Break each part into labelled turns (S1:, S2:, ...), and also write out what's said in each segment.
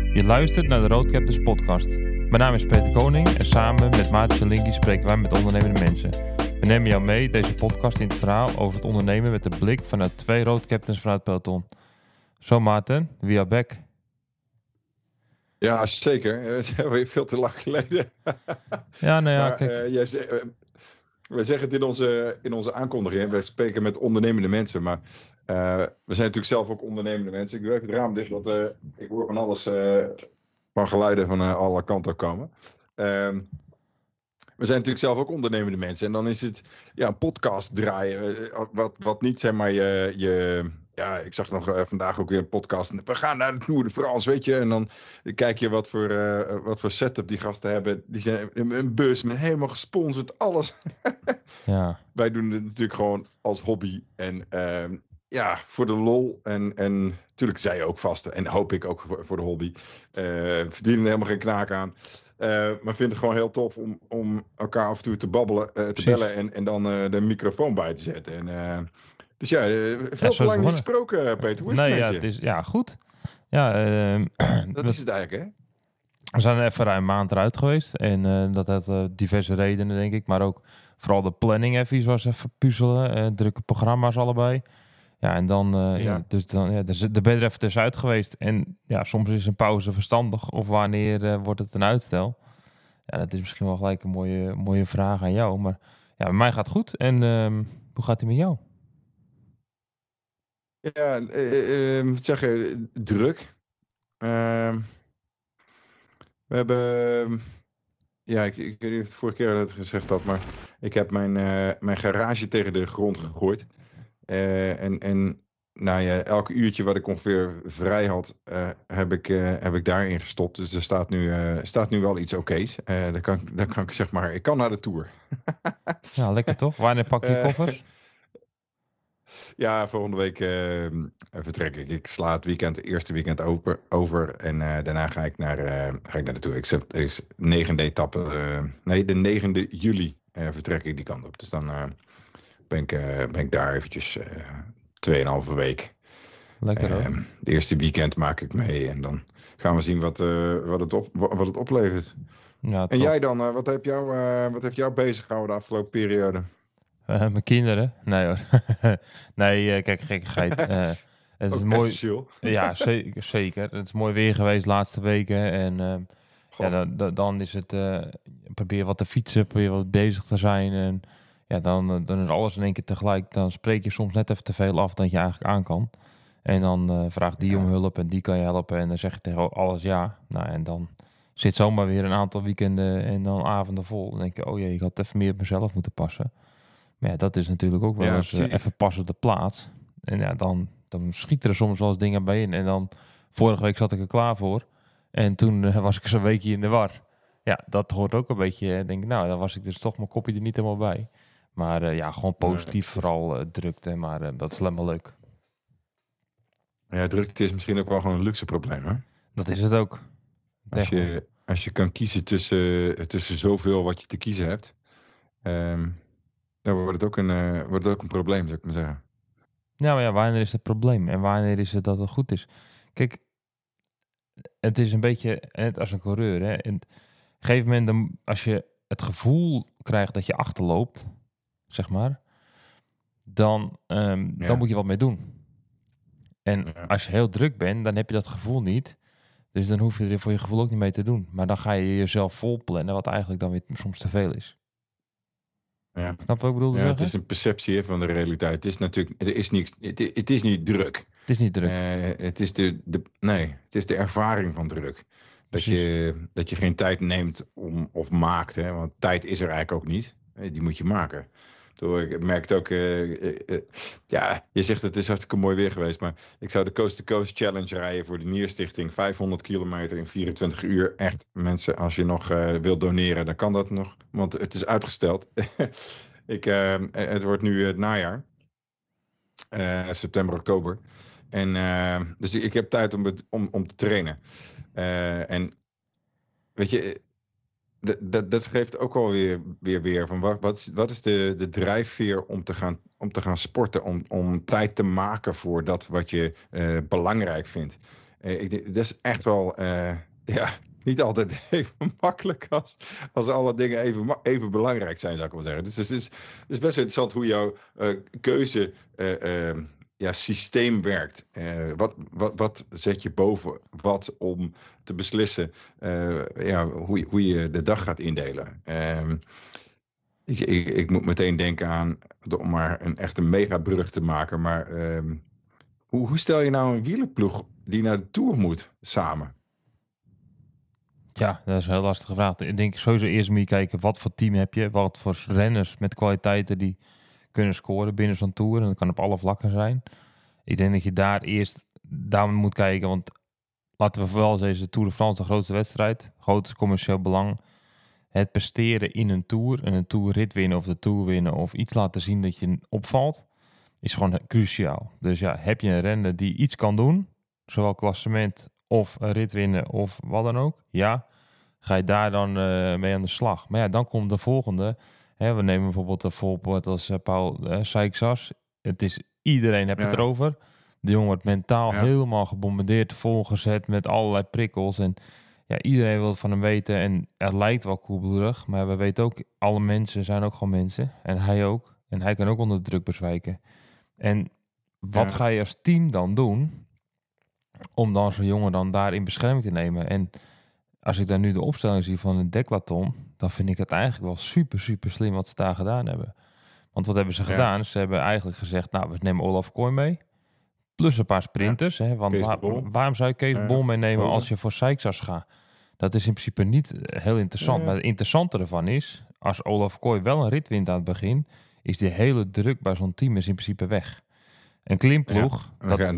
S1: Je luistert naar de Roadcapters podcast. Mijn naam is Peter Koning en samen met Maarten Linky spreken wij met ondernemende mensen. We nemen jou mee deze podcast in het verhaal over het ondernemen met de blik vanuit 2 Roadcaptains vanuit peloton. Zo Maarten, we are back.
S2: Ja, zeker. Dat is alweer veel te lang geleden.
S1: Ja, nou ja,
S2: Maar,
S1: kijk.
S2: we zeggen het in onze aankondiging. We spreken met ondernemende mensen. Maar we zijn natuurlijk zelf ook ondernemende mensen. Ik doe even het raam dicht, want ik hoor van alles van geluiden van alle kanten komen. We zijn natuurlijk zelf ook ondernemende mensen. En dan is het een podcast draaien. Wat niet, zeg maar, ja, ik zag nog vandaag ook weer een podcast. We gaan naar de Tour de France, weet je. En dan kijk je wat voor setup die gasten hebben. Die zijn een bus met helemaal gesponsord, alles.
S1: Ja.
S2: Wij doen het natuurlijk gewoon als hobby. En voor de lol. En natuurlijk zij ook vast. En hoop ik ook voor de hobby. Verdienen er helemaal geen knaak aan. Maar vind het gewoon heel tof om elkaar af en toe te bellen en dan de microfoon bij te zetten. Dus veel te lang niet gesproken, Peter. Hoe is het met je?
S1: Het is goed. Ja,
S2: dat is het eigenlijk, hè?
S1: We zijn even ruim een maand eruit geweest. En dat had diverse redenen, denk ik. Maar ook vooral de planning was even puzzelen. Drukke programma's allebei. Ja, en dan, dus ben je er even tussenuit geweest. En ja, soms is een pauze verstandig. Of wanneer wordt het een uitstel? Ja, dat is misschien wel gelijk een mooie vraag aan jou. Maar ja, bij mij gaat het goed. En hoe gaat het met jou?
S2: Ja, moet zeggen, druk. We hebben... ik weet niet of het vorige keer het gezegd had, maar ik heb mijn garage tegen de grond gegooid. Elk uurtje wat ik ongeveer vrij had, heb ik daarin gestopt. Dus er staat nu wel iets oké's. Dan kan ik zeg maar, ik kan naar de Tour.
S1: Ja, lekker toch? Wanneer pak je koffers?
S2: Ja, volgende week vertrek ik. Ik sla het eerste weekend over. En daarna ga ik naar de Tour. Het is 9e etappe. De 9e juli vertrek ik die kant op. Dus dan ben ik daar eventjes 2,5 week.
S1: Lekker hoor.
S2: Het eerste weekend maak ik mee. En dan gaan we zien wat het oplevert.
S1: Ja,
S2: en jij dan? Wat heeft jou bezig gehouden de afgelopen periode?
S1: Mijn kinderen? Nee hoor. Nee, kijk, gekkigheid. Het is mooi. Ja, zeker. Het is mooi weer geweest de laatste weken. En dan is het probeer wat te fietsen, probeer wat bezig te zijn. En ja, dan is alles in één keer tegelijk. Dan spreek je soms net even te veel af dat je eigenlijk aan kan. En dan vraagt die om hulp en die kan je helpen. En dan zeg je tegen alles ja. Nou, en dan zit zomaar weer een aantal weekenden en dan avonden vol. Dan denk je, oh jee, ik had even meer op mezelf moeten passen. Maar ja, dat is natuurlijk ook wel eens even pas op de plaats. En ja, dan schieten er soms wel eens dingen bij in. En dan, vorige week zat ik er klaar voor. En toen was ik zo'n weekje in de war. Ja, dat hoort ook een beetje. Denk ik, nou, dan was ik dus toch mijn kopje er niet helemaal bij. Maar gewoon positief, vooral drukte. Maar dat is helemaal leuk.
S2: Ja, drukte is misschien ook wel gewoon een luxe probleem, hè?
S1: Dat is het ook.
S2: Als je kan kiezen tussen zoveel wat je te kiezen hebt... dan wordt het ook een probleem, zou ik maar zeggen.
S1: Nou ja, wanneer is het probleem? En wanneer is het dat het goed is? Kijk, het is een beetje net als een coureur. Hè? En op een gegeven moment, als je het gevoel krijgt dat je achterloopt, zeg maar, dan moet je wat mee doen. En als je heel druk bent, dan heb je dat gevoel niet. Dus dan hoef je er voor je gevoel ook niet mee te doen. Maar dan ga je jezelf volplannen, wat eigenlijk dan weer soms te veel is.
S2: Ja.
S1: Snap je wat ik bedoel te zeggen?
S2: Het is een perceptie van de realiteit. Het is natuurlijk, het is niet druk.
S1: Het is niet druk.
S2: Het is de ervaring van druk. Dat je geen tijd neemt of maakt. Hè? Want tijd is er eigenlijk ook niet. Die moet je maken. Ik merk het ook, je zegt het is hartstikke mooi weer geweest, maar ik zou de Coast to Coast Challenge rijden voor de Nierstichting. 500 kilometer in 24 uur. Echt, mensen, als je nog wilt doneren, dan kan dat nog, want het is uitgesteld. Het wordt nu het najaar. September, oktober. En dus ik heb tijd om te trainen. En weet je... Dat geeft ook wel weer van wat is de drijfveer om te gaan sporten, om tijd te maken voor dat wat je belangrijk vindt. Dat is echt wel niet altijd even makkelijk als alle dingen even belangrijk zijn, zou ik wel zeggen. Dus het is best interessant hoe jouw keuze systeem werkt. Wat zet je boven wat om te beslissen hoe je de dag gaat indelen. Ik moet meteen denken aan, om maar een echte megabrug te maken, maar hoe stel je nou een wielerploeg die naar de Tour moet samen?
S1: Ja, dat is een heel lastige vraag. Ik denk sowieso eerst moet je kijken wat voor team heb je. Wat voor renners met kwaliteiten die kunnen scoren binnen zo'n Tour. En dat kan op alle vlakken zijn. Ik denk dat je daar eerst moet kijken. Want laten we vooral zeggen, de Tour de France de grootste wedstrijd. Groot commercieel belang. Het presteren in een Tour. En een Tourrit winnen of de Tour winnen. Of iets laten zien dat je opvalt. Is gewoon cruciaal. Dus ja, heb je een renner die iets kan doen. Zowel klassement of een rit winnen of wat dan ook. Ja, ga je daar dan mee aan de slag. Maar ja, dan komt de volgende. Hè, we nemen bijvoorbeeld een voorbeeld als Paul Seixas. Het is, iedereen heeft het erover. De jongen wordt mentaal helemaal gebombardeerd, volgezet met allerlei prikkels. En ja, iedereen wil het van hem weten. En het lijkt wel koelbloedig. Maar we weten ook, alle mensen zijn ook gewoon mensen. En hij ook. En hij kan ook onder de druk bezwijken. En wat ga je als team dan doen om dan zo'n jongen dan daar in bescherming te nemen? En als ik dan nu de opstelling zie van een decathlon, dan vind ik het eigenlijk wel super, super slim wat ze daar gedaan hebben. Want wat hebben ze gedaan? Ze hebben eigenlijk gezegd, nou, we nemen Olaf Kooi mee. Plus een paar sprinters. Hè, want waarom zou je Kees Bol meenemen als je voor Seixas gaat? Dat is in principe niet heel interessant. Maar het interessante ervan is, als Olaf Kooi wel een rit wint aan het begin, is die hele druk bij zo'n team is in principe weg. Een klimploeg,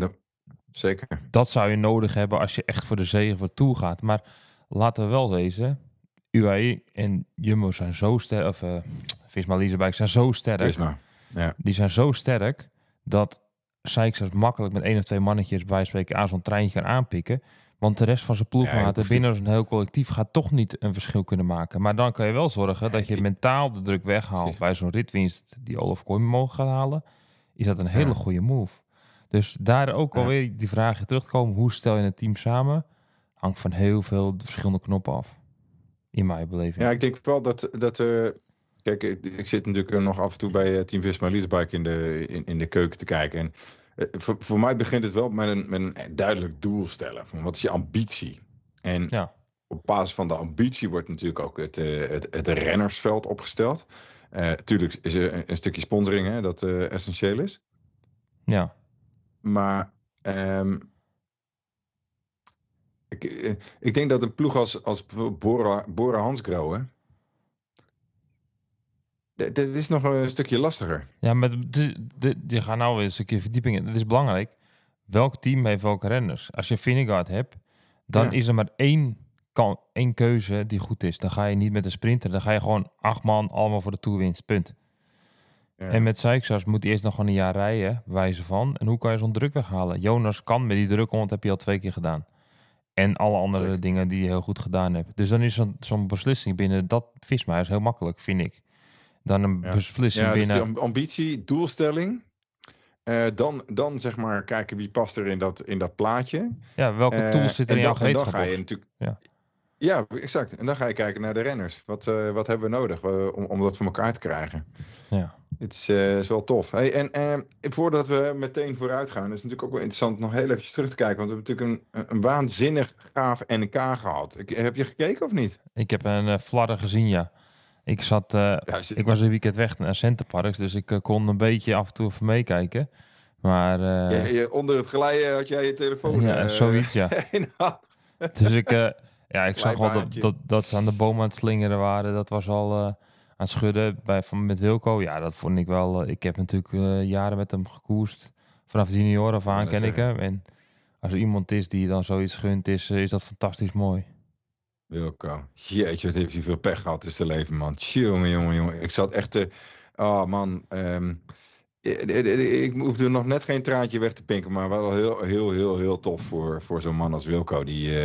S2: zeker.
S1: Dat zou je nodig hebben als je echt voor de zege voor toe gaat. Maar laten we wel wezen, UAE en Jumbo zijn zo sterk, of Visma Leasebike zijn zo sterk.
S2: Visma, ja.
S1: Die zijn zo sterk dat Seixas makkelijk met 1 of 2 mannetjes bij wijze van spreken aan zo'n treintje kan aanpikken. Want de rest van zijn ploegmaten binnen zo'n heel collectief gaat toch niet een verschil kunnen maken. Maar dan kan je wel zorgen dat je mentaal de druk weghaalt bij zo'n ritwinst die Olaf Kooi mogen gaan halen. Is dat een hele goede move. Dus daar ook alweer die vraag terugkomen. Hoe stel je een team samen? Hangt van heel veel verschillende knoppen af. In mijn beleving.
S2: Ja, ik denk wel dat kijk, ik zit natuurlijk nog af en toe bij Team Visma Leasebike in de keuken te kijken. En voor mij begint het wel met een duidelijk doel stellen. Van wat is je ambitie? En op basis van de ambitie wordt natuurlijk ook het rennersveld opgesteld. Tuurlijk is er een stukje sponsoring dat essentieel is.
S1: Ja.
S2: Maar ik denk dat een ploeg als Bora Hansgrohe, dat is nog een stukje lastiger.
S1: Ja, maar die gaan nou weer een stukje verdieping in. Het is belangrijk. Welk team heeft welke renners? Als je Vingegaard hebt, dan is er maar één keuze die goed is. Dan ga je niet met een sprinter. Dan ga je gewoon 8 man allemaal voor de toerwinst. Punt. Ja. En met Seixas moet hij eerst nog gewoon een jaar rijden, wijze van. En hoe kan je zo'n druk weghalen? Jonas kan met die druk, want dat heb je al 2 keer gedaan. En alle andere dingen die je heel goed gedaan hebt. Dus dan is zo'n beslissing binnen dat Visma is heel makkelijk, vind ik. Dan een beslissing binnen...
S2: Dus ambitie, doelstelling. Dan zeg maar kijken wie past er in dat plaatje.
S1: Ja, welke tools zitten in jouw gereedschap?
S2: Dan ga je natuurlijk... Ja, exact. En dan ga je kijken naar de renners. Wat hebben we nodig om dat voor elkaar te krijgen?
S1: Ja.
S2: Het is wel tof. Hey, en voordat we meteen vooruit gaan, is het natuurlijk ook wel interessant nog heel eventjes terug te kijken. Want we hebben natuurlijk een waanzinnig gaaf NK gehad. Heb je gekeken of niet?
S1: Ik heb een flarden gezien, ja. Ik was een weekend weg naar Centerparks, dus ik kon een beetje af en toe even meekijken. Maar...
S2: onder het glijden had jij je telefoon.
S1: Ja, zoiets, ja. Dus ik zag wel dat ze aan de boom aan het slingeren waren. Dat was al aan het schudden met Wilco. Ja, dat vond ik wel... ik heb natuurlijk jaren met hem gekoerst. Vanaf de junior af aan ken ik hem. En als er iemand is die dan zoiets gunt, is dat fantastisch mooi.
S2: Wilco. Jeetje, wat heeft hij veel pech gehad is te leven, man. Jongen. Ik zat echt te... Oh, man. Ik hoefde nog net geen traantje weg te pinken, maar wel heel tof voor zo'n man als Wilco. Die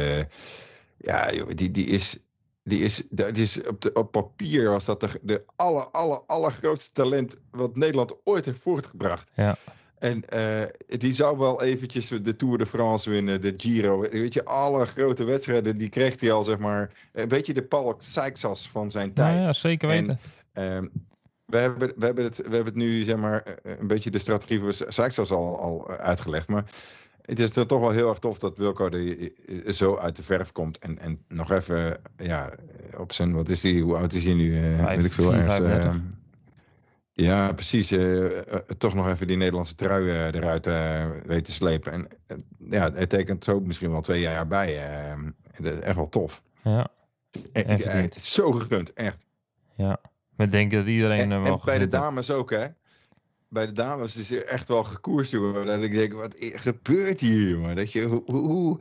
S2: is op papier was dat de allergrootste talent wat Nederland ooit heeft voortgebracht.
S1: Ja.
S2: En die zou wel eventjes de Tour de France winnen, de Giro. Weet je, alle grote wedstrijden, die kreeg hij al, zeg maar, een beetje de Paul Seixas van zijn
S1: Nou
S2: tijd.
S1: ja, zeker weten.
S2: En we hebben het nu, zeg maar, een beetje de strategie voor Seixas al uitgelegd. Maar het is toch wel heel erg tof dat Wilco er zo uit de verf komt. En nog even, ja, op zijn, wat is hij, hoe oud is hij nu? Weet ik veel, ergens... Ja, precies. Toch nog even die Nederlandse trui eruit weten te slepen. En ja, het tekent zo misschien wel 2 jaar bij. Echt wel tof.
S1: Ja,
S2: het is zo gegund, echt.
S1: Ja, we denken dat iedereen wel
S2: en bij de dames ook, hè. Bij de dames is er echt wel gekoerst, jongen. Dat ik denk, wat gebeurt hier, jongen? Dat je, hoe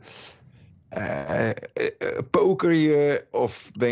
S2: poker je of ben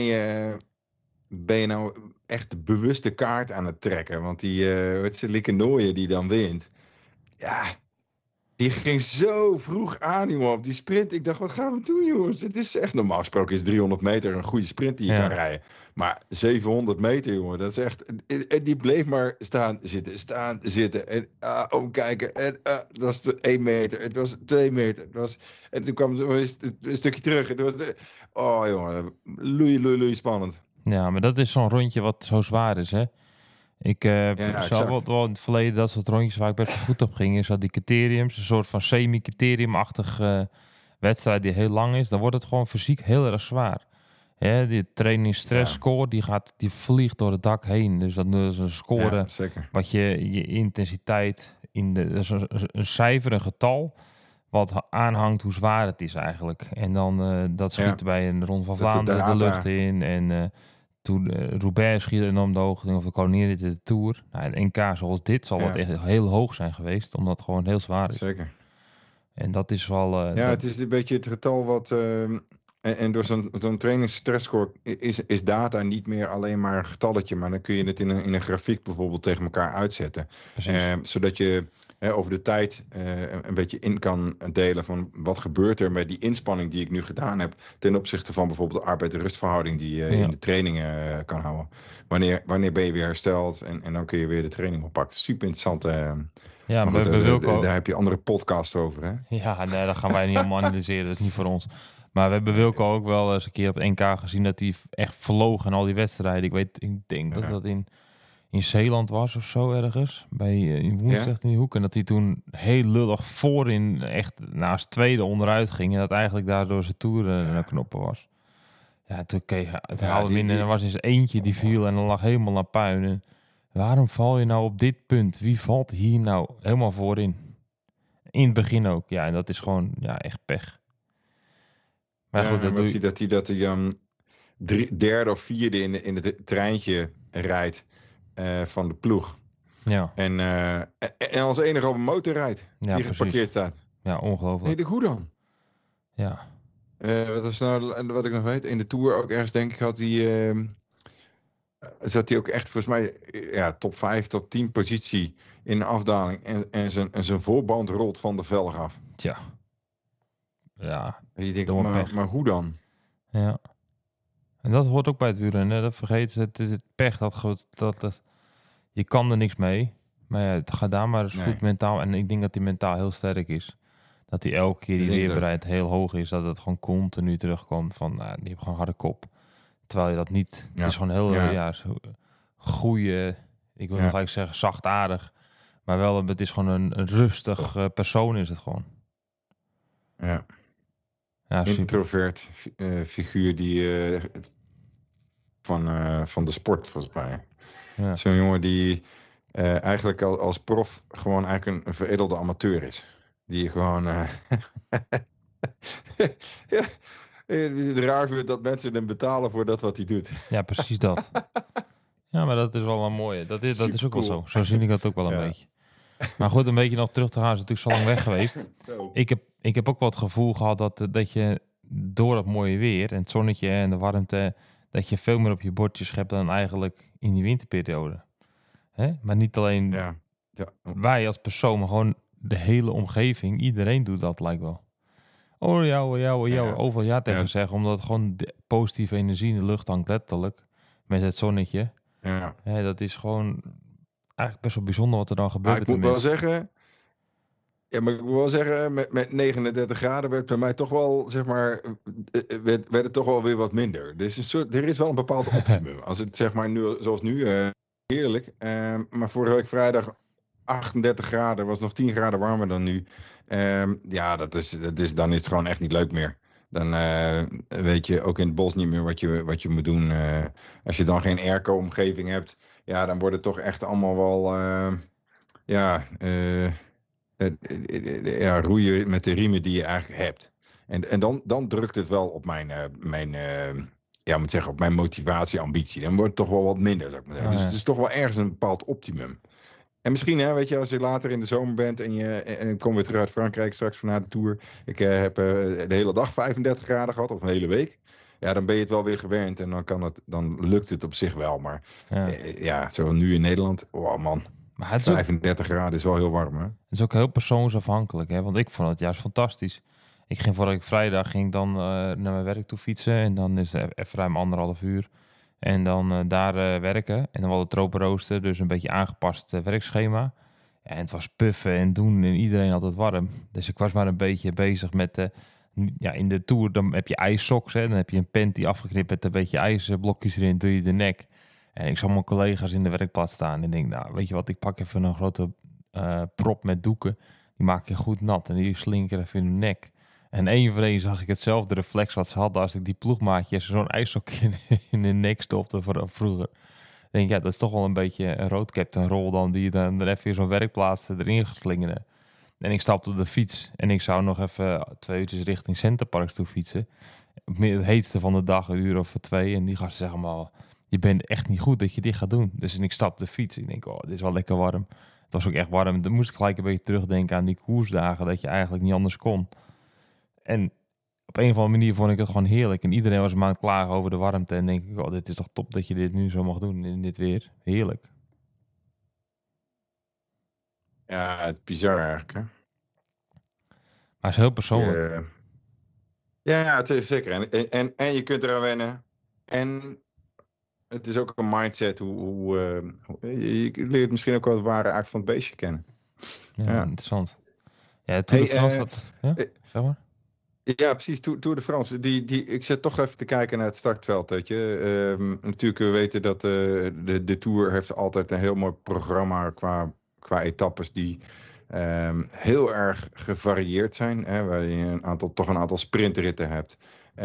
S2: je nou echt de bewuste kaart aan het trekken? Want die Lieke Nooijen die dan wint. Ja, die ging zo vroeg aan, jongen, op die sprint. Ik dacht, wat gaan we doen, jongens? Het is echt, normaal gesproken is 300 meter een goede sprint die je kan rijden. Maar 700 meter, jongen, dat is echt... En die bleef maar staan, zitten. En omkijken. En dat was 1 meter. Het was 2 meter. En toen kwam ze een stukje terug. Het was, oh, jongen, loei, spannend.
S1: Ja, maar dat is zo'n rondje wat zo zwaar is, hè. Ik zelf wel in het verleden dat soort rondjes waar ik best wel goed op ging, is dat die criteriums, een soort van semi-criterium-achtig wedstrijd die heel lang is, dan wordt het gewoon fysiek heel erg zwaar. Ja, die training stress score, die vliegt door het dak heen. Dus dat is een score wat je intensiteit dat is een cijfer, een getal, wat aanhangt hoe zwaar het is eigenlijk. En dan dat schiet bij een Ronde van Vlaanderen de lucht in en... Toen Roubaix schiet enorm de hoogte of de Kolonier de Tour. Nou, een NK zoals dit zal wat echt heel hoog zijn geweest, omdat het gewoon heel zwaar is.
S2: Zeker.
S1: En dat is wel...
S2: het is een beetje het getal wat... en door zo'n trainingsstressscore is data niet meer alleen maar een getalletje, maar dan kun je het in een grafiek bijvoorbeeld tegen elkaar uitzetten. Zodat je over de tijd een beetje in kan delen van wat gebeurt er met die inspanning die ik nu gedaan heb ten opzichte van bijvoorbeeld de arbeid- en rustverhouding die je in de trainingen kan houden. Wanneer ben je weer hersteld en dan kun je weer de training oppakken. Super interessant.
S1: Ja, maar goed,
S2: daar heb je andere podcasts over, hè?
S1: Ja, nee, dat gaan wij niet helemaal analyseren. Dat is niet voor ons. Maar we hebben Wilco ook wel eens een keer op NK gezien dat hij echt vloog in al die wedstrijden. Ik denk dat dat in Zeeland was of zo ergens. In Woensdag in die hoek. En dat hij toen heel lullig voorin echt naast tweede onderuit ging. En dat eigenlijk daardoor zijn toer naar knoppen was. Ja, toen haalde hem in en er was eens eentje die viel en dan lag helemaal naar puin. En waarom val je nou op dit punt? Wie valt hier nou helemaal voorin? In het begin ook. Ja, en dat is gewoon echt pech. Maar goed,
S2: dat hij dan derde of vierde in het treintje rijdt van de ploeg.
S1: Ja.
S2: En als enige op een motor rijdt.
S1: Ja,
S2: die geparkeerd staat.
S3: Ja, ongelooflijk.
S2: Hoe dan?
S1: Ja.
S2: Wat is nou wat ik nog weet? In de Tour ook ergens, denk ik, zat hij ook echt volgens mij top 5, top 10 positie in de afdaling. En zijn voorband rolt van de velg af.
S1: Tja. Ja.
S2: En je denkt, maar hoe dan?
S1: Ja. En dat hoort ook bij het wielrennen. Dat vergeet het pech. Dat je kan er niks mee. Maar ja, het gaat daar maar eens goed mentaal. En ik denk dat hij mentaal heel sterk is. Dat hij elke keer die weerbaarheid heel hoog is. Dat het gewoon continu terugkomt van, die heeft gewoon harde kop. Terwijl je dat niet... Het is gewoon heel goeie... Ik wil nog gelijk zeggen zachtaardig. Maar wel, het is gewoon een rustig persoon is het gewoon.
S2: Ja.
S1: Ja,
S2: introvert figuur die van de sport, volgens mij. Ja. Zo'n jongen die eigenlijk als prof gewoon eigenlijk een veredelde amateur is. Die gewoon... het raar vindt dat mensen hem betalen voor dat wat hij doet.
S1: Ja, precies dat. Ja, maar dat is wel een mooie. Dat is ook wel zo. Zo zie ik dat ook wel een beetje. Maar goed, een beetje nog terug te gaan. Is natuurlijk zo lang weg geweest. Ik heb ook wel het gevoel gehad dat je door het mooie weer en het zonnetje en de warmte, dat je veel meer op je bordjes hebt dan eigenlijk in die winterperiode. Hè? Maar niet alleen wij als persoon, maar gewoon de hele omgeving. Iedereen doet dat, lijkt wel. Overal ja tegen zeggen, omdat gewoon de positieve energie in de lucht hangt, letterlijk. Met het zonnetje.
S2: Ja.
S1: Dat is gewoon eigenlijk best wel bijzonder wat er dan gebeurt.
S2: Ik moet wel zeggen, Ja, maar ik wil wel zeggen, met 39 graden werd bij mij toch wel, zeg maar, werd het toch wel weer wat minder. Dus er is wel een bepaald optimum. Als het, zeg maar, nu, zoals nu, heerlijk. Maar vorige week vrijdag 38 graden, was nog 10 graden warmer dan nu. Ja, dan is het gewoon echt niet leuk meer. Dan weet je ook in het bos niet meer wat je moet doen. Als je dan geen airco-omgeving hebt, ja, dan wordt het toch echt allemaal wel, roeien met de riemen die je eigenlijk hebt. En dan drukt het wel op moet zeggen, op mijn motivatie, ambitie. Dan wordt het toch wel wat minder, zou ik maar zeggen. Dus het is toch wel ergens een bepaald optimum. En misschien, hè, weet je, als je later in de zomer bent en ik kom weer terug uit Frankrijk straks van na de Tour. Ik heb de hele dag 35 graden gehad, of een hele week. Ja, dan ben je het wel weer gewend en dan lukt het op zich wel. Maar zo nu in Nederland, oh man, maar het 35 graden is wel heel warm, hè?
S1: Het is ook heel persoonsafhankelijk, hè? Want ik vond het juist fantastisch. Ik ging vorige vrijdag dan naar mijn werk toe fietsen en dan is het even ruim 1,5 uur. En dan daar werken. En dan hadden we tropenrooster, dus een beetje aangepast werkschema. Ja, en het was puffen en doen en iedereen had het warm. Dus ik was maar een beetje bezig met... in de Tour dan heb je ijssocks. Hè? Dan heb je een pen die afgeknipt met een beetje ijsblokjes erin. Doe je de nek. En ik zag mijn collega's in de werkplaats staan. En ik denk, nou, weet je wat? Ik pak even een grote prop met doeken. Die maak je goed nat. En die slinker even in de nek. En één voor één zag ik hetzelfde reflex wat ze hadden als ik die ploegmaatjes zo'n ijssokje in de nek stopte vroeger. Ik denk, ja, dat is toch wel een beetje een roadcaptain rol dan, die je dan er even zo'n werkplaats erin geslingerde. En ik stapte op de fiets en ik zou nog even 2 uurtjes richting Centerparks toe fietsen. Het heetste van de dag, 1 uur of 2. En die gasten zeggen maar, je bent echt niet goed dat je dit gaat doen. Dus ik stap de fiets. Ik denk, oh, dit is wel lekker warm. Het was ook echt warm. Dan moest ik gelijk een beetje terugdenken aan die koersdagen, dat je eigenlijk niet anders kon. En op een of andere manier vond ik het gewoon heerlijk. En iedereen was maar aan het klagen over de warmte. En denk ik, oh, dit is toch top dat je dit nu zo mag doen in dit weer. Heerlijk.
S2: Ja, het is bizar eigenlijk, hè?
S1: Maar het is heel persoonlijk.
S2: Ja, het is zeker. En je kunt eraan wennen. En het is ook een mindset je leert misschien ook wel het ware aard van het beestje kennen.
S1: Ja, interessant. Ja, Tour de France zeg maar.
S2: Ja, precies. Tour de France. Ik zit toch even te kijken naar het startveld. Weet je. Natuurlijk, we weten dat de Tour heeft altijd een heel mooi programma qua etappes die heel erg gevarieerd zijn. Hè, waar je toch een aantal sprintritten hebt.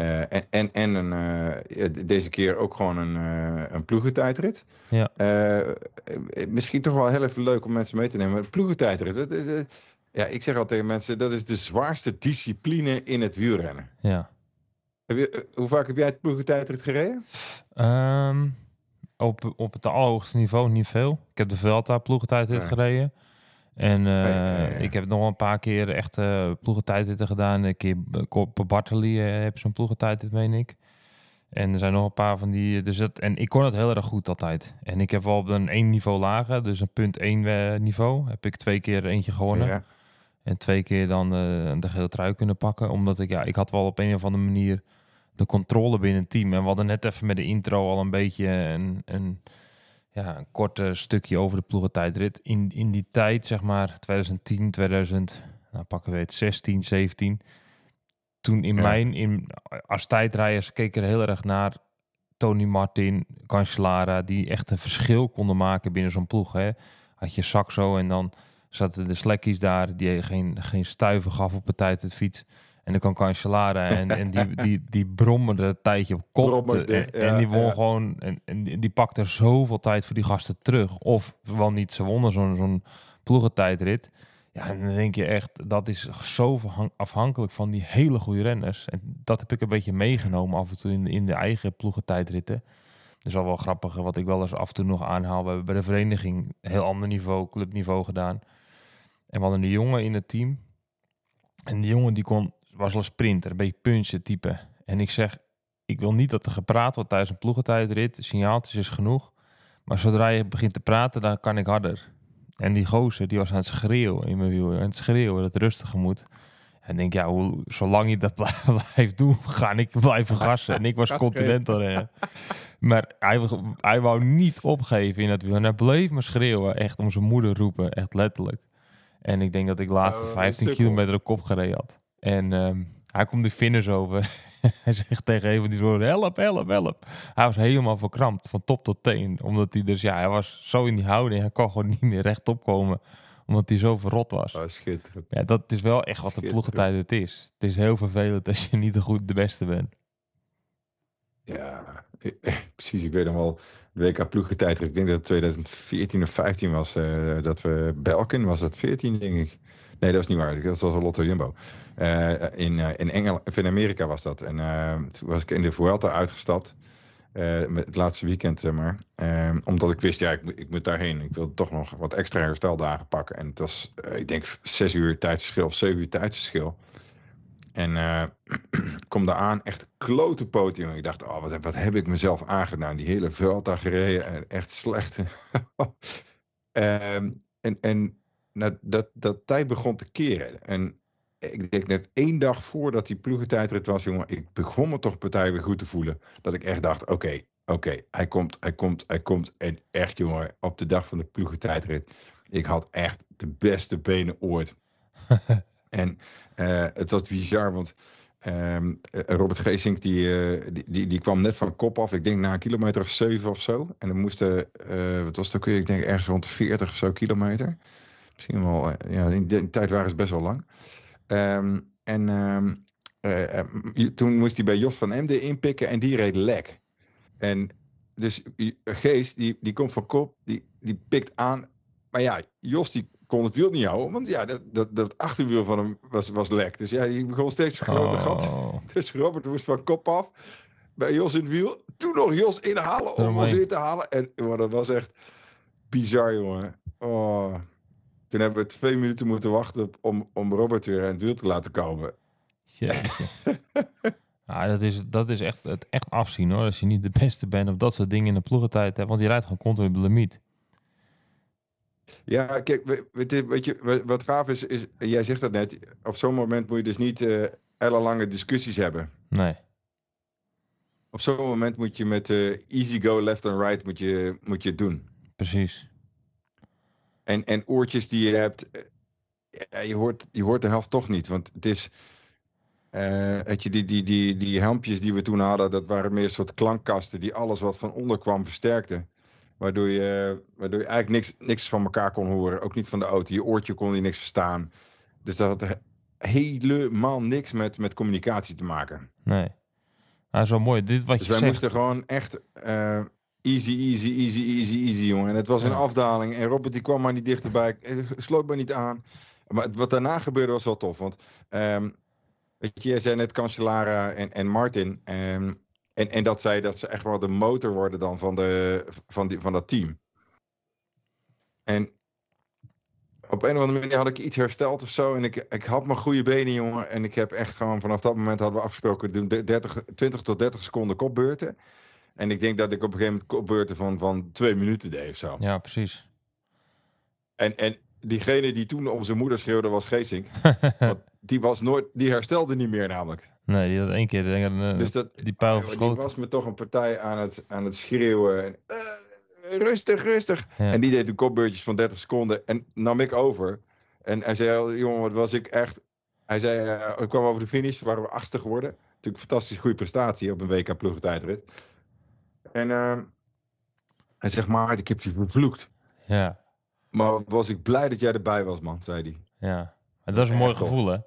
S2: Deze keer ook gewoon een ploegentijdrit.
S1: Ja.
S2: Misschien toch wel heel even leuk om mensen mee te nemen. Ploegentijdrit. Ja, ik zeg altijd tegen mensen, dat is de zwaarste discipline in het wielrennen.
S1: Ja.
S2: Hoe vaak heb jij het ploegentijdrit gereden?
S1: Op het allerhoogste niveau niet veel. Ik heb de Vuelta ploegentijdrit gereden. En ik heb nog wel een paar keer echt ploegentijdritten gedaan. Een keer op Bartoli heb zo'n ploegentijdrit, meen ik. En er zijn nog een paar van die... en ik kon het heel erg goed altijd. En ik heb wel op een 1 niveau lager, dus een punt 1 niveau, heb ik 2 keer eentje gewonnen. Ja. En 2 keer dan de gele trui kunnen pakken. Omdat ik had wel op een of andere manier de controle binnen het team. En we hadden net even met de intro al een beetje een kort stukje over de ploegentijdrit. In die tijd, zeg maar 2010, nou pakken we het 16, 17... Toen als tijdrijders keek er heel erg naar Tony Martin, Cancellara, die echt een verschil konden maken binnen zo'n ploeg. Hè. Had je Saxo en dan zaten de slekkies daar, die geen stuiver gaf op een tijd het fiets. En dan kwam Cancellara en die brommerde een tijdje op kop. En die won gewoon, en die pakte zoveel tijd voor die gasten terug. Of wel niet, ze wonnen zo'n ploegentijdrit. Ja, en dan denk je echt, dat is zo afhankelijk van die hele goede renners. En dat heb ik een beetje meegenomen af en toe in de eigen ploegentijdritten. Dus al wel grappig, wat ik wel eens af en toe nog aanhaal. We hebben bij de vereniging een heel ander niveau, clubniveau gedaan. En we hadden een jongen in het team. En die jongen was al sprinter, een beetje punchen type. En ik zeg, ik wil niet dat er gepraat wordt tijdens een ploegentijdrit. Signaaltjes is genoeg. Maar zodra je begint te praten, dan kan ik harder. En die gozer, die was aan het schreeuwen in mijn wiel. Aan het schreeuwen dat het rustiger moet. En ik denk, zolang je dat blijft doen, ga ik blijven gassen. En ik was continental. Maar hij wou niet opgeven in het wiel. En hij bleef me schreeuwen, echt om zijn moeder roepen, echt letterlijk. En ik denk dat ik de laatste 15 kilometer op kop gereden had. En hij komt de finish over. Hij zegt tegen een van die woorden, help, help, help. Hij was helemaal verkrampt, van top tot teen. Omdat hij dus, hij was zo in die houding. Hij kon gewoon niet meer rechtop komen. Omdat hij zo verrot was.
S2: Oh, schitterend.
S1: Ja, dat is wel echt wat de ploegentijd het is. Het is heel vervelend als je niet de beste bent.
S2: Ja, precies. Ik weet nog wel, de WK ploegentijdrit. Ik denk dat het 2014 of 15 was. Dat we Belkin, was dat 14 denk ik. Nee, dat was niet waar. Dat was een Lotto Jumbo. In Amerika was dat. En toen was ik in de Vuelta uitgestapt. Met het laatste weekend, zeg maar. Omdat ik wist, ik moet daarheen. Ik wilde toch nog wat extra hersteldagen pakken. En het was, ik denk, 6 uur tijdsverschil of 7 uur tijdsverschil. En ik kom daar aan, echt klote poot, jongen. Ik dacht, wat heb ik mezelf aangedaan? Die hele Vuelta gereden, echt slecht. Dat tijd begon te keren. En ik denk net 1 dag voordat die ploegentijdrit was, jongen, ik begon me toch partij weer goed te voelen. Dat ik echt dacht, oké, hij komt. En echt, jongen, op de dag van de ploegentijdrit, ik had echt de beste benen ooit. En het was bizar, want Robert Geesink die kwam net van kop af. Ik denk na 1 kilometer of 7 of zo. En dan moesten, wat was het ook weer? Ik denk ergens rond de 40 of zo kilometer. Misschien wel, in die tijd waren ze best wel lang. Toen moest hij bij Jos van Emden inpikken en die reed lek. En dus Gees, die komt van kop, die pikt aan. Maar ja, Jos die kon het wiel niet houden, want ja, dat achterwiel van hem was lek. Dus ja, die begon steeds een grote gat. Dus Robert moest van kop af bij Jos in het wiel. Toen nog Jos inhalen om ons in te halen. En dat was echt bizar, jongen. Oh. Toen hebben we 2 minuten moeten wachten om Robert weer aan het wiel te laten komen.
S1: Jeetje. Ja, dat is echt het echt afzien, hoor. Als je niet de beste bent of dat soort dingen in de ploegentijd hebt. Want je rijdt gewoon continu op de limiet.
S2: Ja, kijk, weet je, wat gaaf is, jij zegt dat net, op zo'n moment moet je dus niet ellenlange discussies hebben.
S1: Nee.
S2: Op zo'n moment moet je met easy go left and right moet je het doen.
S1: Precies.
S2: En oortjes die je hebt, je hoort de helft toch niet, want het is, weet je, die helmpjes die we toen hadden, dat waren meer een soort klankkasten die alles wat van onder kwam versterkten. Waardoor je eigenlijk niks van elkaar kon horen. Ook niet van de auto. Je oortje kon je niks verstaan. Dus dat had helemaal niks met communicatie te maken.
S1: Nee. Nou, zo mooi. Dit wat
S2: dus
S1: je
S2: wij
S1: zegt.
S2: moesten gewoon echt easy, jongen. En het was een afdaling. En Robert die kwam maar niet dichterbij. Sloot maar niet aan. Maar wat daarna gebeurde was wel tof. Want weet je, jij zei net Cancellara en Martin. En dat ze echt wel de motor worden dan van dat team. En op een of andere manier had ik iets hersteld of zo. En ik had mijn goede benen, jongen. En ik heb echt gewoon vanaf dat moment hadden we afgesproken. Doen 20 tot 30 seconden kopbeurten. En ik denk dat ik op een gegeven moment kopbeurten van 2 minuten deed of zo.
S1: Ja, precies.
S2: En diegene die toen om zijn moeder schreeuwde was Geesink. Want die herstelde niet meer namelijk.
S1: Nee, die had 1 keer dus die pijl verschoten.
S2: Die was me toch een partij aan het schreeuwen. En, rustig. Ja. En die deed de kopbeurtjes van 30 seconden en nam ik over. En hij zei, jongen, wat was ik echt... Hij zei, ik kwam over de finish, waren we 8e geworden. Natuurlijk een fantastisch goede prestatie op een WK ploegentijdrit. En hij zegt, maar ik heb je vervloekt.
S1: Ja.
S2: Maar was ik blij dat jij erbij was, man, zei hij.
S1: Ja, en dat is een mooi gevoel, hè?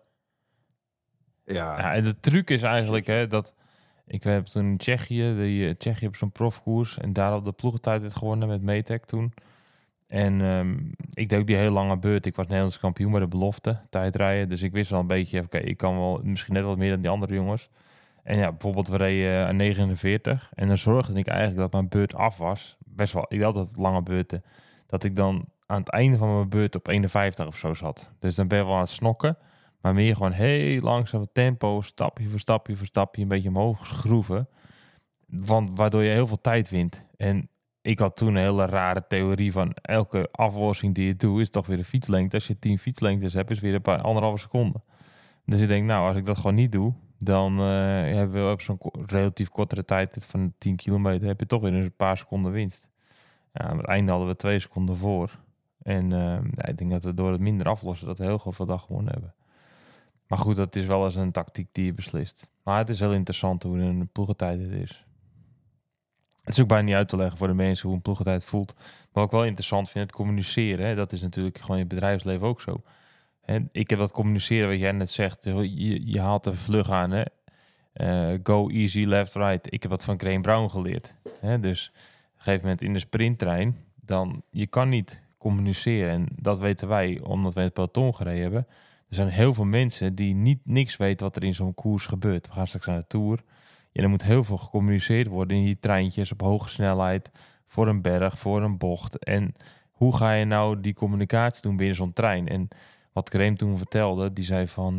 S1: Ja, en de truc is eigenlijk, hè, dat... Ik heb toen in Tsjechië, Tsjechië op zo'n profkoers. En daar op de ploegentijd gewonnen met Metec toen. En ik deed ook die heel lange beurt. Ik was Nederlands kampioen bij de belofte, tijdrijden. Dus ik wist wel een beetje, oké, ik kan wel misschien net wat meer dan die andere jongens. En ja, bijvoorbeeld we reden aan 49. En dan zorgde ik eigenlijk dat mijn beurt af was. Best wel, ik had altijd lange beurten. Dat ik dan aan het einde van mijn beurt op 51 of zo zat. Dus dan ben je wel aan het snokken. Maar meer gewoon heel langzaam tempo, stapje voor stapje, een beetje omhoog schroeven. Waardoor je heel veel tijd wint. En ik had toen een hele rare theorie van elke aflossing die je doet is toch weer een fietslengte. Als je 10 fietslengtes hebt, is weer een paar 1,5 seconden. Dus ik denk, nou, als ik dat gewoon niet doe, dan hebben we op zo'n relatief kortere tijd van 10 kilometer heb je toch weer een paar seconden winst. Ja, aan het einde hadden we 2 seconden voor. En ik denk dat we door het minder aflossen, dat we heel veel dag gewonnen hebben. Maar goed, dat is wel eens een tactiek die je beslist. Maar het is heel interessant hoe een ploegentijd het is. Het is ook bijna niet uit te leggen voor de mensen hoe een ploegentijd voelt. Maar wat ik wel interessant vind, het communiceren. Hè, dat is natuurlijk gewoon in het bedrijfsleven ook zo. En ik heb dat communiceren, wat jij net zegt. Je haalt er vlug aan, hè. Go easy, left, right. Ik heb dat van Graham Brown geleerd. Hè? Dus op een gegeven moment in de sprinttrein, dan je kan niet communiceren. En dat weten wij, omdat we het peloton gereden hebben. Er zijn heel veel mensen die niks weten wat er in zo'n koers gebeurt. We gaan straks naar de Tour. Ja, er moet heel veel gecommuniceerd worden in die treintjes op hoge snelheid, voor een berg, voor een bocht. En hoe ga je nou die communicatie doen binnen zo'n trein? En wat Graham toen vertelde, die zei van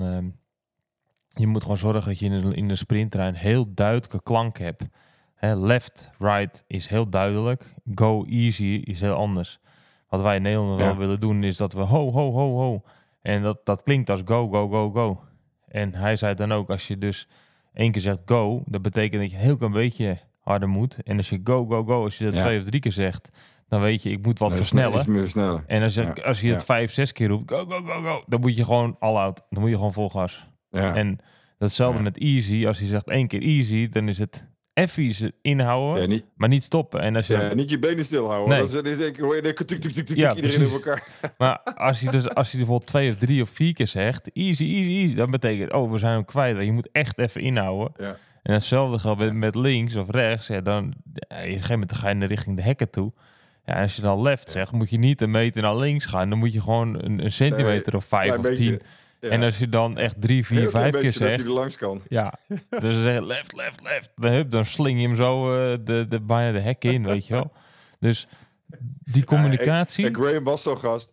S1: je moet gewoon zorgen dat je in de sprinttrein heel duidelijke klank hebt. Left, right is heel duidelijk. Go easy is heel anders. Wat wij in Nederland wel willen doen is dat we ho, ho, ho, ho. En dat klinkt als go, go, go, go. En hij zei dan ook, als je dus 1 keer zegt go, dat betekent dat je een heel klein beetje harder moet. En als je go, go, go, als je dat 2 of 3 keer zegt, dan weet je, ik moet wat versnellen. En als je het 5, 6 keer roept, go, go, go, go, dan moet je gewoon all out. Dan moet je gewoon vol gas. Ja. En datzelfde met easy. Als je zegt 1 keer easy, dan is het even inhouden, maar niet stoppen. En als je
S2: niet je benen stilhouden. Nee. Dan is iedereen over elkaar.
S1: Maar als je bijvoorbeeld 2 of 3 of 4 keer zegt, easy, easy, easy, dan betekent, we zijn hem kwijt. Je moet echt even inhouden. Ja. En hetzelfde geldt met links of rechts. Ja, dan, op een gegeven moment ga je richting de hekken toe. Ja, als je dan left zegt, moet je niet een meter naar links gaan. Dan moet je gewoon een centimeter of 5 of 10... Ja. En als je dan echt 3, 4, 5 keer zegt...
S2: dat hij er langs kan.
S1: Ja, dus ze zeggen left, left, left. Dan sling je hem zo bijna de hek in, weet je wel. Dus die communicatie...
S2: Graham was zo'n gast.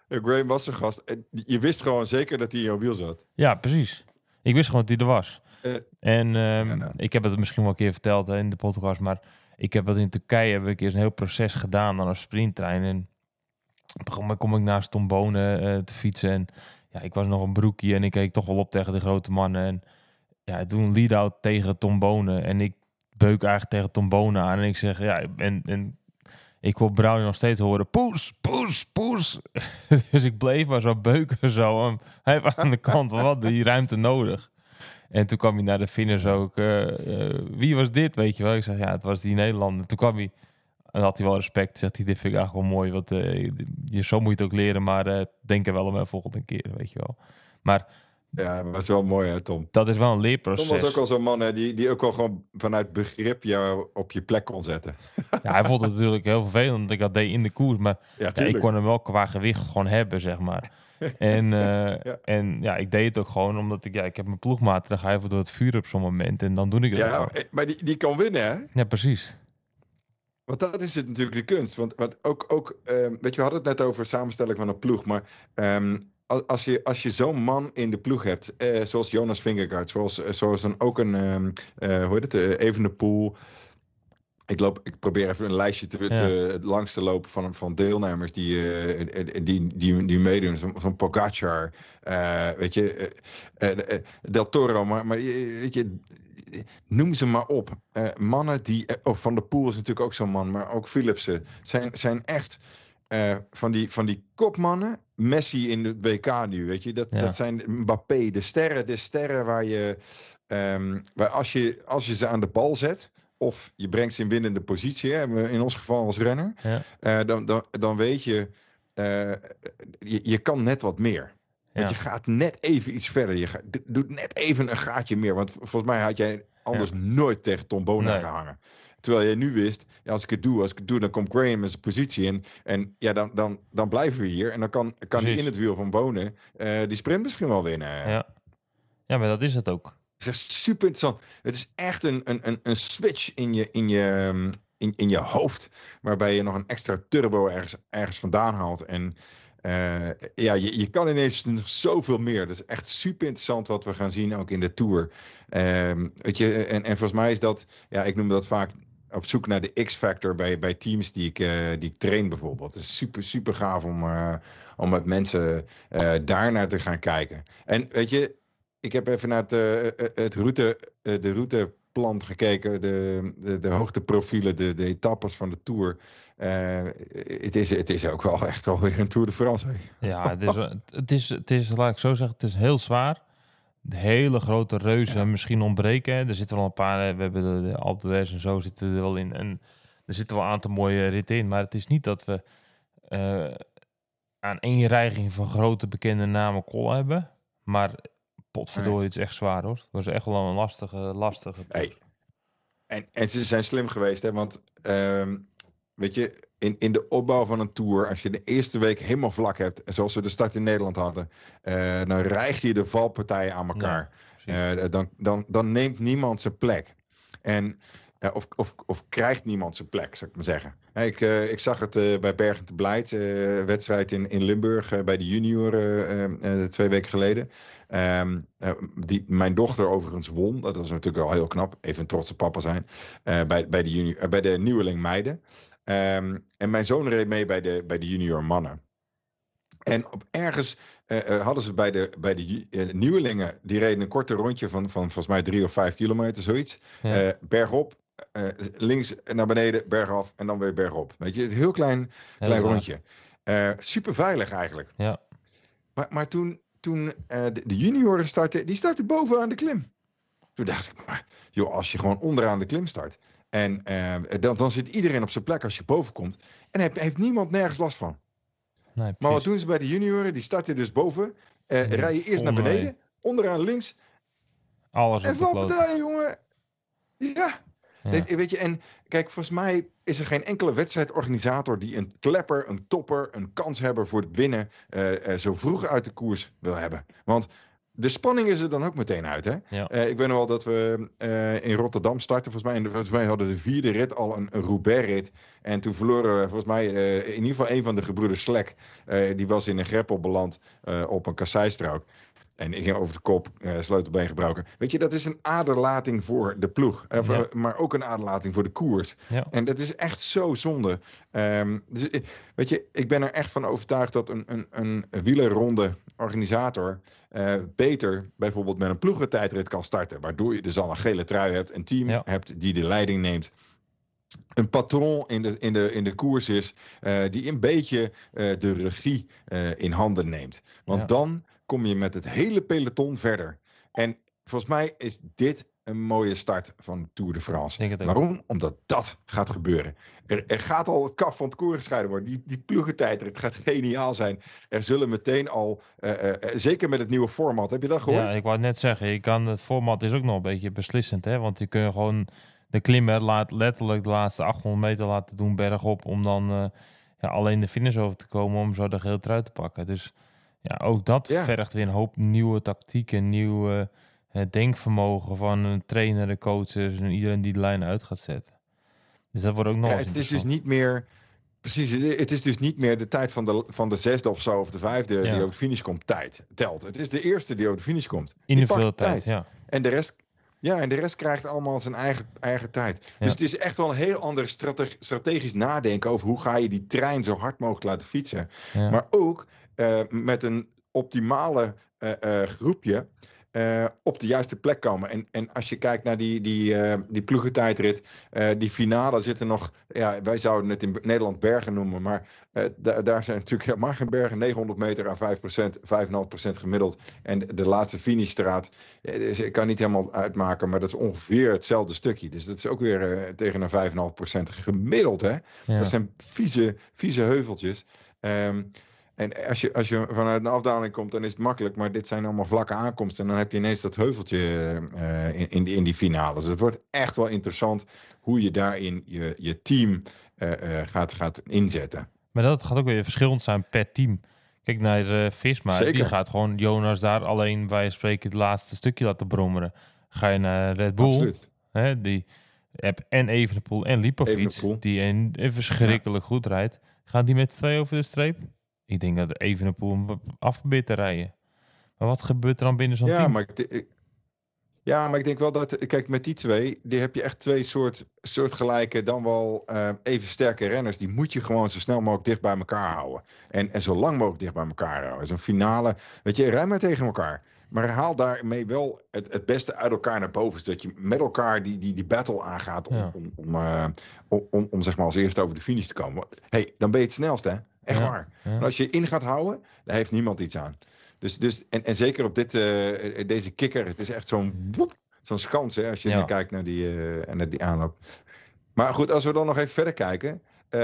S2: Je wist gewoon zeker dat hij in jouw wiel zat.
S1: Ja, precies. Ik wist gewoon dat hij er was. Ik heb het misschien wel een keer verteld in de podcast, maar ik heb dat in Turkije, heb ik eens een heel proces gedaan aan een sprinttrein. En op een gegeven moment kom ik naast Tom Bonen te fietsen en... Ja, ik was nog een broekje en ik keek toch wel op tegen de grote mannen. En ja, toen een lead-out tegen Tom Bonen. En ik beuk eigenlijk tegen Tom Bonen aan. En ik zeg, ja, en ik wil Brown nog steeds horen. Poes, poes, poes. Dus ik bleef maar zo beuken zo. En hij heeft aan de kant van wat die ruimte nodig. En toen kwam hij naar de finish ook. Wie was dit, weet je wel? Ik zeg, ja, het was die Nederlander. Toen kwam hij... En had hij wel respect. Zegt hij, dit vind ik eigenlijk wel mooi. Want zo moet je het ook leren. Maar denk er wel om een volgende keer, weet je wel. Maar...
S2: Ja, dat is wel mooi hè, Tom.
S1: Dat is wel een leerproces.
S2: Tom was ook al zo'n man hè, die ook wel gewoon vanuit begrip jou op je plek kon zetten.
S1: Ja, hij vond het natuurlijk heel vervelend dat ik dat deed in de koers. Maar ik kon hem wel qua gewicht gewoon hebben, zeg maar. En ik deed het ook gewoon omdat ik heb mijn ploegmaat. Dan ga je even door het vuur op zo'n moment. En dan doe ik het gewoon.
S2: Maar die kan winnen hè?
S1: Ja, precies.
S2: Want dat is het natuurlijk de kunst. Want ook weet je, we hadden het net over samenstelling van een ploeg. Maar als je zo'n man in de ploeg hebt, zoals Jonas Vingegaard, zoals een Evenepoel. Ik probeer even een lijstje langs te lopen van deelnemers die meedoen. Zo'n Pogacar, weet je, Del Toro, maar weet je, noem ze maar op. Mannen die, Van der Poel is natuurlijk ook zo'n man, maar ook Philipsen zijn echt van die kopmannen. Messi in het WK nu, weet je, dat zijn Mbappé, de sterren waar je, waar als je ze aan de bal zet. Of je brengt ze in winnende positie, hè, in ons geval als renner. Ja. Dan weet je, je kan net wat meer. Want je gaat net even iets verder. Je doet net even een gaatje meer. Want volgens mij had jij anders nooit tegen Tom Bonen gehangen. Terwijl jij nu wist, als ik het doe, dan komt Graham in zijn positie in. En ja, dan blijven we hier. En dan kan hij in het wiel van Bonen die sprint misschien wel winnen.
S1: Ja, maar dat is het ook.
S2: Het is echt super interessant. Het is echt een switch in je hoofd. Waarbij je nog een extra turbo ergens vandaan haalt. En je kan ineens nog zoveel meer. Dat is echt super interessant wat we gaan zien ook in de Tour. Weet je, en volgens mij is dat, ik noem dat vaak op zoek naar de X-factor bij teams die ik train bijvoorbeeld. Het is super, super gaaf om met mensen daarnaar te gaan kijken. En weet je, ik heb even naar de routeplan gepland, gekeken, de hoogteprofielen, de etappes van de Tour. Het is ook wel echt alweer een Tour de France. Hè?
S1: Ja, het is, laat ik zo zeggen, het is heel zwaar. De hele grote reuzen misschien ontbreken. Er zitten wel een paar, we hebben de Alpe d'Huez en zo zitten er wel in. En er zitten wel een aantal mooie ritten in. Maar het is niet dat we aan één reiging van grote bekende namen kol hebben. Maar potverdorie, het is echt zwaar hoor. Het was echt wel een lastige
S2: Hey. En ze zijn slim geweest, hè? Want weet je, in de opbouw van een Tour, als je de eerste week helemaal vlak hebt, zoals we de start in Nederland hadden, dan rijg je de valpartijen aan elkaar. Ja, dan neemt niemand zijn plek. En of krijgt niemand zijn plek, zou ik maar zeggen. Ik zag het bij Bergen te Blijt, wedstrijd in Limburg bij de junioren 2 weken geleden. Die mijn dochter overigens won. Dat is natuurlijk al heel knap. Even een trotse papa zijn. Bij de nieuweling meiden. En mijn zoon reed mee bij de junior mannen. En ergens hadden ze bij de nieuwelingen, die reden een korte rondje van volgens mij 3 of 5 kilometer, zoiets. Ja. Bergop, links naar beneden, bergaf en dan weer bergop. Weet je, een heel klein rondje. Super veilig eigenlijk. Ja. Maar toen de junioren startten, die startten bovenaan de klim. Toen dacht ik, maar joh, als je gewoon onderaan de klim start. En dan zit iedereen op zijn plek als je boven komt. En heeft niemand nergens last van. Nee, maar wat doen ze bij de junioren? Die starten dus boven. Rij je eerst naar beneden. Onderaan links.
S1: Alles op de klote.
S2: Jongen. Ja. Weet je, en kijk, volgens mij is er geen enkele wedstrijdorganisator die een klepper, een topper, een kanshebber voor het winnen zo vroeg uit de koers wil hebben. Want de spanning is er dan ook meteen uit. Hè? Ja. Ik weet nog wel dat we in Rotterdam starten. Volgens mij hadden de 4e rit al een Roubaix-rit. En toen verloren we volgens mij in ieder geval een van de gebroeders Slek. Die was in een greppel beland op een kasseistrook. En ik ging over de kop, sleutelbeen gebroken. Weet je, dat is een aderlating voor de ploeg. Maar ook een aderlating voor de koers. Ja. En dat is echt zo zonde. Dus, weet je, ik ben er echt van overtuigd dat een wielerronde organisator beter bijvoorbeeld met een ploegentijdrit kan starten. Waardoor je dus al een gele trui hebt, een team hebt die de leiding neemt. Een patroon in de koers is die een beetje de regie in handen neemt. Want dan kom je met het hele peloton verder. En volgens mij is dit een mooie start van de Tour de France. Waarom? Omdat dat gaat gebeuren. Er gaat al het kaf van het koor gescheiden worden. Die ploegentijdrit gaat geniaal zijn. Er zullen meteen al, zeker met het nieuwe format, heb je dat gehoord?
S1: Ja, ik wou net zeggen, het format is ook nog een beetje beslissend. Hè? Want je kunt gewoon de klimmer letterlijk de laatste 800 meter laten doen bergop. Om dan alleen de finish over te komen om zo de geel trui te pakken. Dus ja, ook dat vergt weer een hoop nieuwe tactieken, nieuw denkvermogen van een trainer, de coaches en iedereen die de lijn uit gaat zetten. Dus dat wordt ook nog eens
S2: het is dus niet meer. Precies, het is dus niet meer de tijd van de 6e of zo, of de 5e die over de finish komt, telt. Het is de eerste die over de finish komt.
S1: Individuele tijd, ja.
S2: En de rest krijgt allemaal zijn eigen tijd. Ja. Dus het is echt wel een heel ander strategisch nadenken over hoe ga je die trein zo hard mogelijk laten fietsen. Ja. Maar ook met een optimale groepje op de juiste plek komen. En als je kijkt naar die ploegentijdrit, die finale zitten nog, wij zouden het in Nederland bergen noemen, maar daar zijn natuurlijk helemaal geen bergen, 900 meter aan 5%, 5,5% gemiddeld. En de laatste finishstraat, dus ik kan niet helemaal uitmaken, maar dat is ongeveer hetzelfde stukje. Dus dat is ook weer tegen een 5,5% gemiddeld. Hè? Ja. Dat zijn vieze heuveltjes. En als je vanuit een afdaling komt, dan is het makkelijk. Maar dit zijn allemaal vlakke aankomsten. En dan heb je ineens dat heuveltje in die finale. Dus het wordt echt wel interessant hoe je daarin je team gaat inzetten.
S1: Maar dat gaat ook weer verschillend zijn per team. Kijk naar Visma. Zeker. Die gaat gewoon Jonas daar alleen bij spreken het laatste stukje laten brommeren. Ga je naar Red Bull. Hè, die heb en Evenepoel en Lipovic. Die een verschrikkelijk goed rijdt. Gaan die met 2 over de streep? Ik denk dat Evenepoel hem af probeert te rijden. Maar wat gebeurt er dan binnen zo'n team?
S2: Maar ik denk wel dat, kijk, met die 2, die heb je echt 2 soortgelijke, dan wel even sterke renners. Die moet je gewoon zo snel mogelijk dicht bij elkaar houden. En zo lang mogelijk dicht bij elkaar houden. Zo'n finale, weet je, rij maar tegen elkaar. Maar haal daarmee wel het beste uit elkaar naar boven. Zodat je met elkaar die battle aangaat om zeg maar als eerste over de finish te komen. Dan ben je het snelst, hè? Echt waar.
S1: Ja.
S2: Maar als je in gaat houden, daar heeft niemand iets aan. Dus zeker op deze kikker, het is echt zo'n schans, hè, als je nu kijkt naar die aanloop. Maar goed, als we dan nog even verder kijken.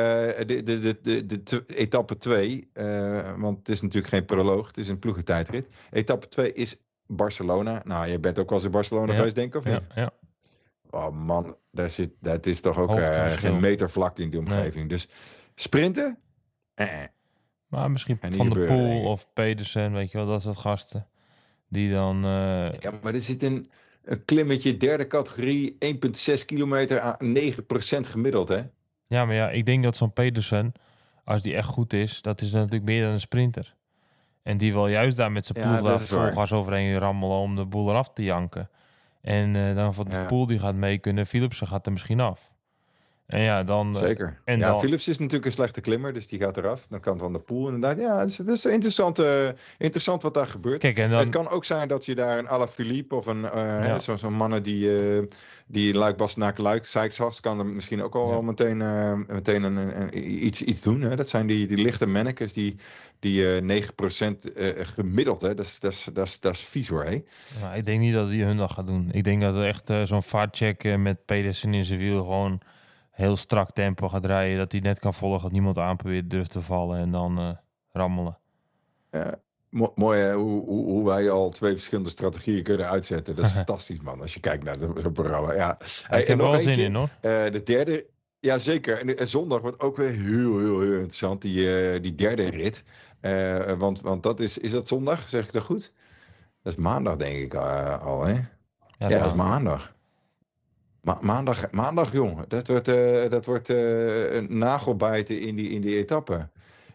S2: De etappe 2, want het is natuurlijk geen proloog, het is een ploegentijdrit. Etappe 2 is Barcelona. Nou, je bent ook wel eens in Barcelona geweest, denk ik, of niet?
S1: Ja.
S2: Oh man, dat is toch ook geen meter vlak in die omgeving. Nee. Dus sprinten?
S1: Maar misschien Van der Poel of Pedersen, weet je wel, dat soort gasten. Die dan...
S2: Ja, maar er zit een klimmetje, derde categorie, 1,6 kilometer aan 9% gemiddeld, hè?
S1: Ja, maar ik denk dat zo'n Pedersen, als die echt goed is, dat is natuurlijk meer dan een sprinter. En die wil juist daar met zijn poel volgas overheen rammelen om de boel eraf te janken. En dan Van der Poel die gaat mee kunnen, Philipsen gaat er misschien af. En ja, dan...
S2: Zeker. Philips is natuurlijk een slechte klimmer, dus die gaat eraf. Dan kan Van der Poel inderdaad. Ja, het is interessant wat daar gebeurt.
S1: Kijk, en dan... Het
S2: kan ook zijn dat je daar een Alaphilippe of zo'n mannen die Luik-Bastenaken-Luik, Seixas, kan er misschien ook al wel meteen iets doen. Hè? Dat zijn die lichte mannekes, die 9% gemiddeld. Hè? Dat is vies hoor. Hè?
S1: Nou, ik denk niet dat hij hun dat gaat doen. Ik denk dat er echt zo'n vaartcheck met Pedersen in zijn wiel gewoon... heel strak tempo gaat rijden, dat hij net kan volgen, dat niemand aan probeert durft te vallen en dan rammelen.
S2: Ja, mooi hè, hoe wij al 2 verschillende strategieën kunnen uitzetten. Dat is fantastisch man, als je kijkt naar zo'n programma. Ja.
S1: Ik heb er wel zin in hoor.
S2: De derde, ja zeker. En zondag wordt ook weer heel interessant, die derde rit. Want dat is dat zondag, zeg ik dat goed? Dat is maandag denk ik al hè? Ja, dat is maandag. Maandag, jongen. Dat wordt een nagelbijten in die etappe.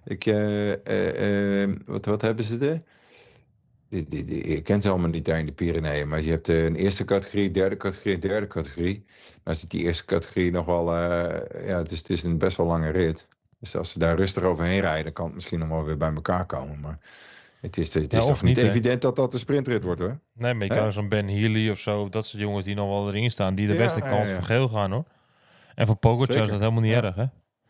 S2: Wat hebben ze er? Ik ken ze allemaal niet daar in de Pyreneeën. Maar je hebt een eerste categorie, derde categorie. Nou zit die eerste categorie nog wel... het is een best wel lange rit. Dus als ze daar rustig overheen rijden... kan het misschien nog wel weer bij elkaar komen. Maar het is toch niet evident dat een sprintrit wordt, hoor.
S1: Nee, maar je kan zo'n Ben Healy of zo... dat soort jongens die nog wel erin staan... die de beste kans voor geel gaan, hoor. En voor Pogacar is dat helemaal niet erg, hè?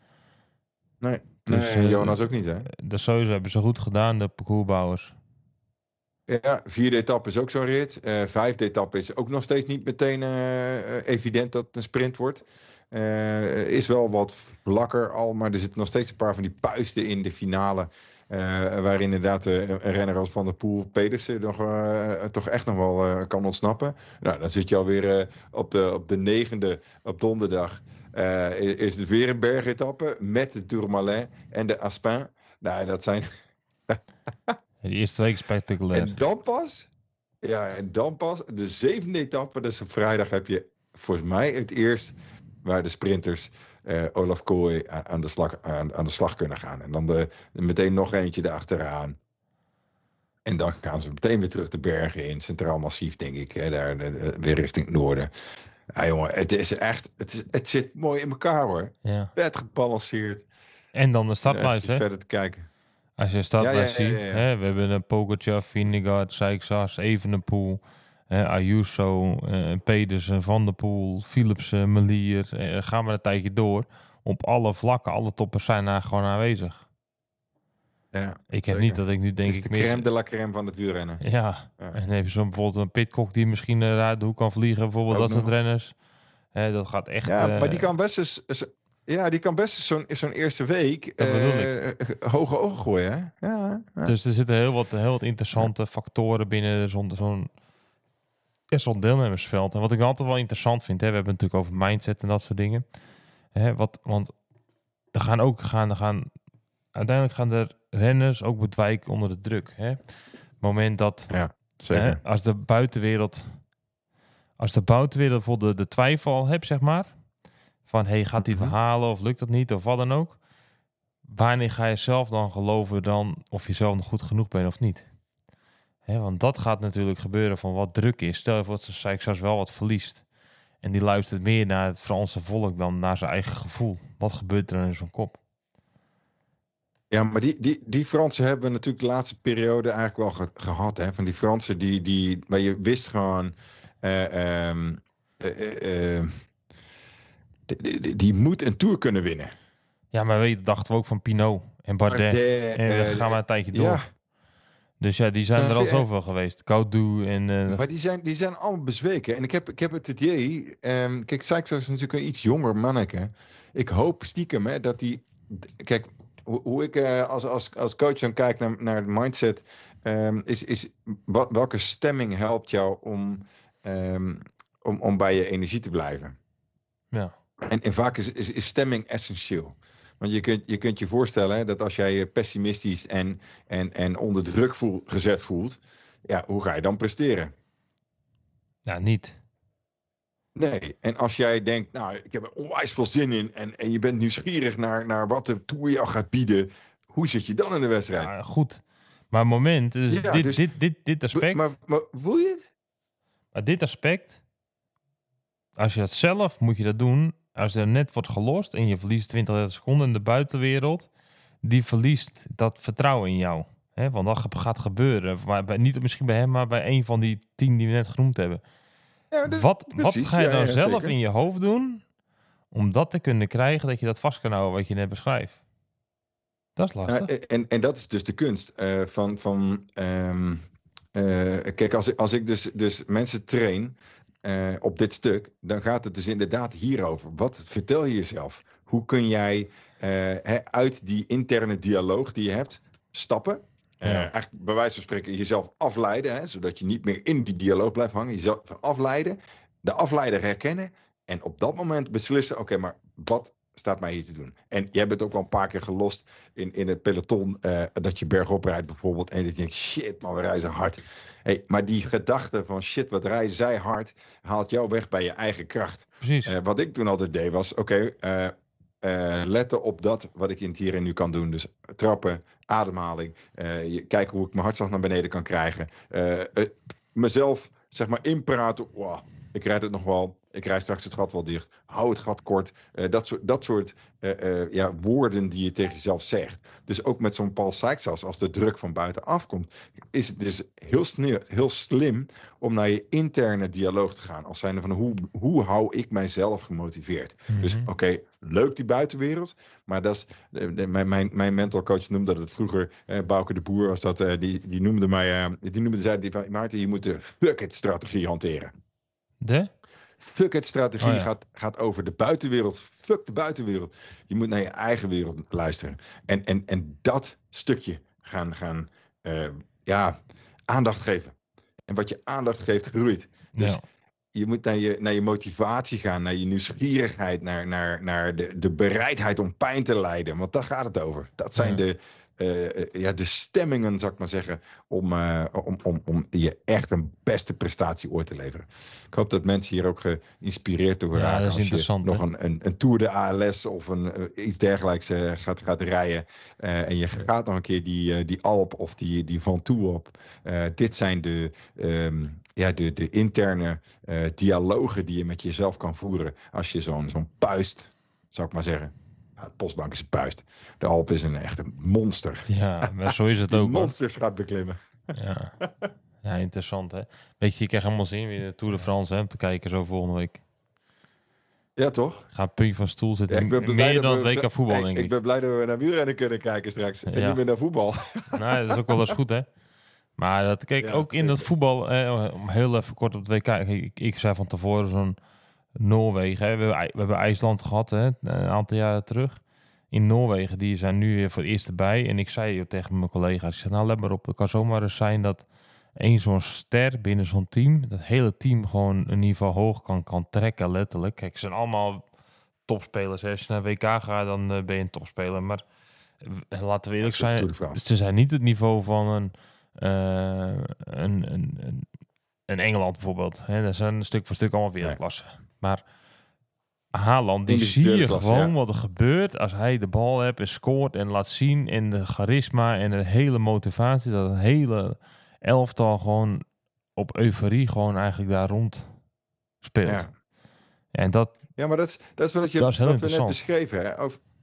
S2: Nee, Jonas ook niet, hè?
S1: Dat sowieso hebben ze goed gedaan, de parcoursbouwers.
S2: Ja, 4e etappe is ook zo'n rit. 5e etappe is ook nog steeds niet meteen evident dat het een sprint wordt. Is wel wat vlakker al, maar er zitten nog steeds een paar van die puisten in de finale. Waar inderdaad een renner als Van der Poel, Pedersen toch echt nog wel kan ontsnappen. Nou, dan zit je alweer op de 9e op donderdag. Is het weer een bergetappe met de Tourmalet en de Aspin. Nou, dat zijn...
S1: De eerste week spectaculair.
S2: En dan pas, de 7e etappe, dus op vrijdag heb je volgens mij het eerst waar de sprinters Olaf Kooi aan de slag kunnen gaan. En dan meteen nog eentje erachteraan. En dan gaan ze meteen weer terug de bergen in, Centraal Massief denk ik, hè, daar weer richting het noorden. Ja jongen, het is echt, het zit mooi in elkaar hoor.
S1: Ja.
S2: Vet gebalanceerd.
S1: En dan de startlijst, hè?
S2: Verder te kijken.
S1: Als je startlijst ziet, hè, we hebben een Pogacar, Vingegaard, Seixas, Evenepoel, Ayuso, Pedersen, Van der Poel, Philipsen, Melier. Gaan we een tijdje door. Op alle vlakken, alle toppers zijn daar gewoon aanwezig.
S2: Ja,
S1: ik heb niet dat ik nu denk...
S2: Het is de crème de la crème van het wielrennen.
S1: Ja. En dan heb je bijvoorbeeld een Pidcock die misschien uit de hoek kan vliegen. Bijvoorbeeld ook dat soort renners. Dat gaat echt...
S2: Ja, maar die kan best eens... Ja, die kan best zo'n eerste week hoge ogen gooien. Hè? Ja.
S1: Dus er zitten heel wat interessante factoren binnen zo'n deelnemersveld. En wat ik altijd wel interessant vind, hè, we hebben het natuurlijk over mindset en dat soort dingen. Want uiteindelijk gaan er renners ook bedwijken onder de druk. Hè? Het moment dat
S2: zeker.
S1: Als de buitenwereld voor de twijfel al hebt, zeg maar. Van, gaat hij het halen of lukt dat niet of wat dan ook. Wanneer ga je zelf dan geloven dan of je zelf nog goed genoeg bent of niet? Want dat gaat natuurlijk gebeuren van wat druk is. Stel je voor dat Seixas wel wat verliest. En die luistert meer naar het Franse volk dan naar zijn eigen gevoel. Wat gebeurt er in zo'n kop?
S2: Ja, maar die Fransen hebben natuurlijk de laatste periode eigenlijk wel gehad. Hè? Van die Fransen maar je wist gewoon... die moet een Tour kunnen winnen.
S1: Ja, maar weet je, dachten we ook van Pinot en Bardet. En we gaan maar een tijdje door.
S2: Ja.
S1: Dus ja, die zijn er al zoveel geweest. Gaudu en...
S2: Maar die zijn allemaal bezweken. En ik heb het idee... kijk, Sykes is natuurlijk een iets jonger manneke. Ik hoop stiekem dat die... Kijk, hoe ik als coach dan kijk naar het mindset... is welke stemming helpt jou om bij je energie te blijven?
S1: Ja.
S2: En vaak is stemming essentieel. Want je kunt je voorstellen hè, dat als jij je pessimistisch en onder druk gezet voelt... Ja, hoe ga je dan presteren?
S1: Ja, niet.
S2: Nee, en als jij denkt, nou, ik heb er onwijs veel zin in... en je bent nieuwsgierig naar wat de Tour jou gaat bieden... hoe zit je dan in de wedstrijd?
S1: Ja, goed. Maar moment, dus
S2: Ja,
S1: dit aspect...
S2: Maar voel je het?
S1: Maar dit aspect, als je dat zelf, moet je dat doen... Als er net wordt gelost en je verliest 20, 30 seconden... in de buitenwereld, die verliest dat vertrouwen in jou. Hè? Want dat gaat gebeuren. Maar niet misschien bij hem, maar bij een van die 10 die we net genoemd hebben.
S2: Ja,
S1: Wat ga je dan zelf
S2: zeker
S1: in je hoofd doen... om dat te kunnen krijgen, dat je dat vast kan houden wat je net beschrijft? Dat is lastig.
S2: En dat is dus de kunst kijk, als ik dus mensen train op dit stuk, dan gaat het dus inderdaad hierover. Wat vertel je jezelf? Hoe kun jij uit die interne dialoog die je hebt stappen? Eigenlijk bij wijze van spreken jezelf afleiden, hè, zodat je niet meer in die dialoog blijft hangen. Jezelf afleiden, de afleider herkennen en op dat moment beslissen, oké, maar wat staat mij hier te doen? En jij bent ook al een paar keer gelost in het peloton dat je bergop rijdt bijvoorbeeld en dat je denkt, shit man, we reizen hard. Hey, maar die gedachte van shit, wat rijden zij hard, haalt jou weg bij je eigen kracht.
S1: Precies.
S2: Wat ik toen altijd deed was, letten op dat wat ik in het hier en nu kan doen. Dus trappen, ademhaling, kijken hoe ik mijn hartslag naar beneden kan krijgen. Mezelf, zeg maar, inpraten. Wow, ik rijd het nog wel. Ik rijd straks het gat wel dicht. Hou het gat kort. Dat soort woorden die je tegen jezelf zegt. Dus ook met zo'n Paul Sykes, als de druk van buitenaf komt, is het dus heel slim om naar je interne dialoog te gaan. Als zijnde van hoe hou ik mijzelf gemotiveerd?
S1: Mm-hmm.
S2: Dus leuk die buitenwereld. Maar dat is, mijn mental coach noemde dat vroeger. Bouke de Boer was dat. Die noemde mij. Zei Maarten, je moet de fuck it strategie hanteren.
S1: De?
S2: Fuck it strategie gaat over de buitenwereld. Fuck de buitenwereld. Je moet naar je eigen wereld luisteren. En dat stukje gaan aandacht geven. En wat je aandacht geeft, groeit. Dus je moet naar je motivatie gaan, naar je nieuwsgierigheid, naar de bereidheid om pijn te lijden. Want daar gaat het over. Dat zijn de stemmingen, zou ik maar zeggen, om je echt een beste prestatie ooit te leveren. Ik hoop dat mensen hier ook geïnspireerd door raken.
S1: Dat is interessant.
S2: Nog een Tour de ALS of iets dergelijks gaat rijden. En je gaat nog een keer die Alp of die Ventoux op. Dit zijn de interne dialogen die je met jezelf kan voeren. Als je zo'n puist, zou ik maar zeggen. De Postbank is een puist. De Alp is een echte monster.
S1: Ja, maar zo is het ook.
S2: Monsters gaat beklimmen.
S1: Ja, interessant hè. Weet je, ik krijg helemaal zin weer de Tour de France om te kijken zo volgende week.
S2: Ja, toch?
S1: Ga puntje van stoel zitten. Meer dan het WK voetbal, denk ik.
S2: Ik ben blij dat we naar wielrennen kunnen kijken straks. En niet meer naar voetbal.
S1: Nou, dat is ook wel eens goed, hè? Maar dat, kijk, ook in dat voetbal, om heel even kort op het WK. Ik zei van tevoren zo'n Noorwegen. Hè? We hebben IJsland gehad, hè? Een aantal jaren terug. In Noorwegen, die zijn nu weer voor het eerst erbij. En ik zei tegen mijn collega's, ik zei, nou let maar op. Het kan zomaar eens zijn dat zo'n ster binnen zo'n team, dat hele team gewoon een niveau hoog kan trekken, letterlijk. Kijk, ze zijn allemaal topspelers. Hè? Als je naar WK gaat, dan ben je een topspeler. Maar laten we eerlijk zijn, ze zijn niet het niveau van een Engeland bijvoorbeeld. Hè? Dat zijn stuk voor stuk allemaal wereldklasse. Nee. Maar Haaland, die zie je gewoon wat er gebeurt als hij de bal hebt en scoort en laat zien. En de charisma en de hele motivatie, dat het hele elftal gewoon op euforie gewoon eigenlijk daar rond speelt. Ja. En dat...
S2: Ja, maar dat is wat we net beschreven. Hè?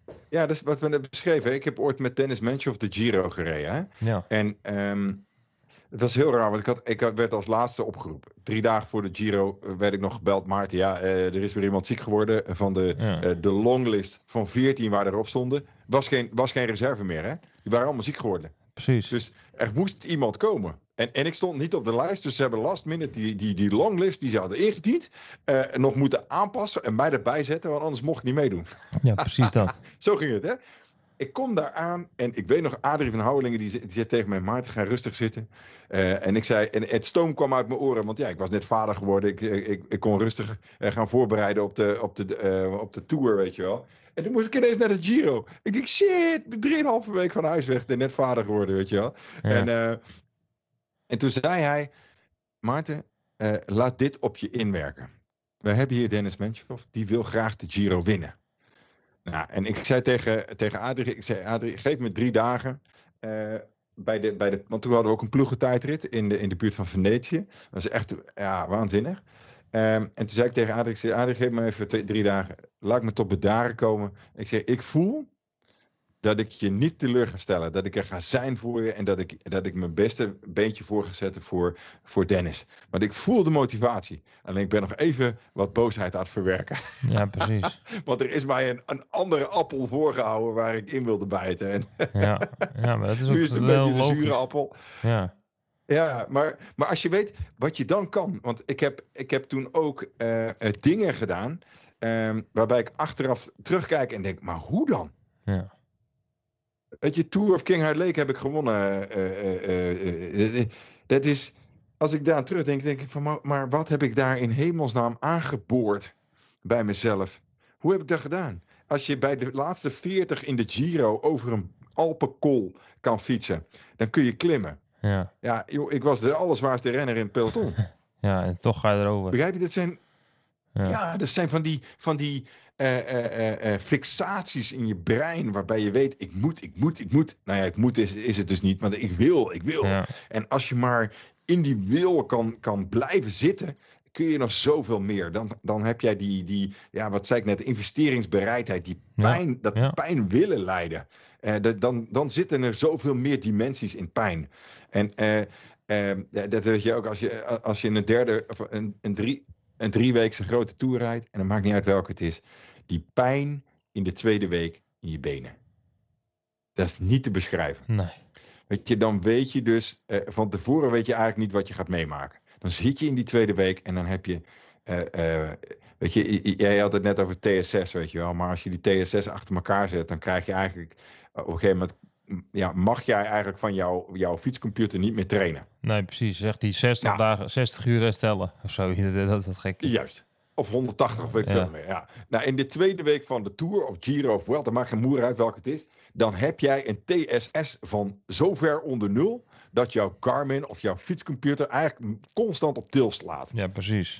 S2: Ja, dat is wat we net beschreven. Ik heb ooit met Dennis Menchoff de Giro gereden. Hè?
S1: Ja.
S2: En het was heel raar, want ik werd als laatste opgeroepen. 3 dagen voor de Giro werd ik nog gebeld. Maarten, er is weer iemand ziek geworden. Van de longlist van 14 waar erop stonden. Was geen reserve meer, hè? Die waren allemaal ziek geworden.
S1: Precies.
S2: Dus er moest iemand komen. En ik stond niet op de lijst, dus ze hebben last minute die longlist die ze hadden ingediend. Nog moeten aanpassen en mij erbij zetten, want anders mocht ik niet meedoen.
S1: Ja, precies dat.
S2: Zo ging het, hè? Ik kom daar aan en ik weet nog, Adrie van Houwelingen, die zit tegen mij, Maarten, ga rustig zitten. En ik zei, en het stoom kwam uit mijn oren, want ja, ik was net vader geworden. Ik kon rustig gaan voorbereiden op de tour, weet je wel. En toen moest ik ineens naar de Giro. Ik dacht, shit, ik ben 3,5 week van huis weg, en net vader geworden, weet je wel. Ja. En toen zei hij, Maarten, laat dit op je inwerken. We hebben hier Dennis Menchoff, die wil graag de Giro winnen. Nou, en ik zei tegen Adrie, geef me 3 dagen. Want toen hadden we ook een ploegentijdrit in de buurt van Venetië. Dat was echt waanzinnig. En toen zei ik tegen Adrie, geef me even 3 dagen. Laat me tot bedaren komen. Ik voel dat ik je niet teleur ga stellen. Dat ik er ga zijn voor je. En dat ik mijn beste beentje voor ga zetten voor Dennis. Want ik voel de motivatie. Alleen ik ben nog even wat boosheid aan het verwerken.
S1: Ja, precies.
S2: Want er is mij een andere appel voorgehouden waar ik in wilde bijten. En
S1: ja, maar dat is ook
S2: nu is het een beetje de zure appel.
S1: Ja.
S2: Ja, maar als je weet wat je dan kan. Want ik heb toen ook dingen gedaan. Waarbij ik achteraf terugkijk en denk, maar hoe dan?
S1: Ja.
S2: Weet je, Tour of King Hard Lake heb ik gewonnen. Dat is, als ik daar aan terugdenk, denk ik van, maar wat heb ik daar in hemelsnaam aangeboord bij mezelf? Hoe heb ik dat gedaan? Als je bij de laatste 40 in de Giro over een Alpenkool kan fietsen, dan kun je klimmen. Ja, joh, ik was de allerzwaarste renner in het peloton.
S1: Ja, en toch ga je erover.
S2: Begrijp je? Dat zijn, dat zijn van die fixaties in je brein waarbij je weet, ik moet. Nou ja, ik moet is het dus niet, maar ik wil. Ja. En als je maar in die wil kan blijven zitten, kun je nog zoveel meer. Dan heb jij die wat zei ik net, investeringsbereidheid, die pijn, pijn willen lijden. Dan zitten er zoveel meer dimensies in pijn. En dat weet je ook als je een 3-weekse grote tour rijdt, en dan maakt niet uit welke het is. Die pijn in de 2e week in je benen. Dat is niet te beschrijven.
S1: Nee.
S2: Weet je, dan weet je dus, van tevoren weet je eigenlijk niet wat je gaat meemaken. Dan zit je in die 2e week en dan heb je, weet je, jij had het net over TSS, weet je wel. Maar als je die TSS achter elkaar zet, dan krijg je eigenlijk, op een gegeven moment, mag jij eigenlijk van jouw fietscomputer niet meer trainen.
S1: Nee, precies. Zegt die 60 uur herstellen of zo. Dat is gek.
S2: Juist. Of 180 of weet ik veel meer. Ja. Nou, in de 2e week van de Tour, of Giro of Vuelta, maakt geen moer uit welke het is. Dan heb jij een TSS van zo ver onder 0, dat jouw Garmin of jouw fietscomputer eigenlijk constant op til slaat.
S1: Ja, precies.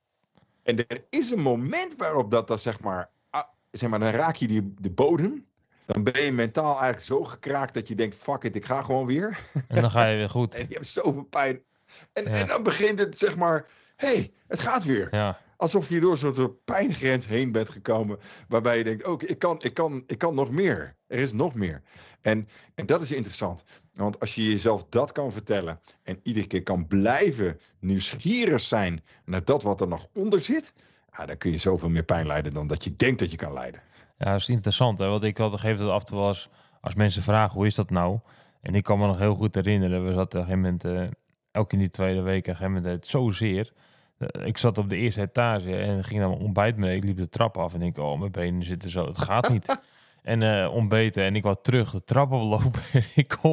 S2: En er is een moment waarop dat zeg maar, dan raak je de bodem. Dan ben je mentaal eigenlijk zo gekraakt dat je denkt, fuck it, ik ga gewoon weer.
S1: En dan ga je weer goed.
S2: En je hebt zoveel pijn. En dan begint het, zeg maar, hey, het gaat weer.
S1: Ja.
S2: Alsof je door zo'n pijngrens heen bent gekomen, waarbij je denkt, ook ik kan nog meer. Er is nog meer. En dat is interessant. Want als je jezelf dat kan vertellen en iedere keer kan blijven nieuwsgierig zijn naar dat wat er nog onder zit, dan kun je zoveel meer pijn lijden dan dat je denkt dat je kan lijden.
S1: Ja, dat is interessant, hè? Want ik had gegeven dat af en toe als mensen vragen, hoe is dat nou? En ik kan me nog heel goed herinneren, we zaten op een gegeven moment, elke in die 2e week, op een gegeven moment zozeer. Ik zat op de eerste etage en ging naar mijn ontbijt mee. Ik liep de trap af en denk, mijn benen zitten zo, het gaat niet. En ontbeten en ik wou terug de trap oplopen en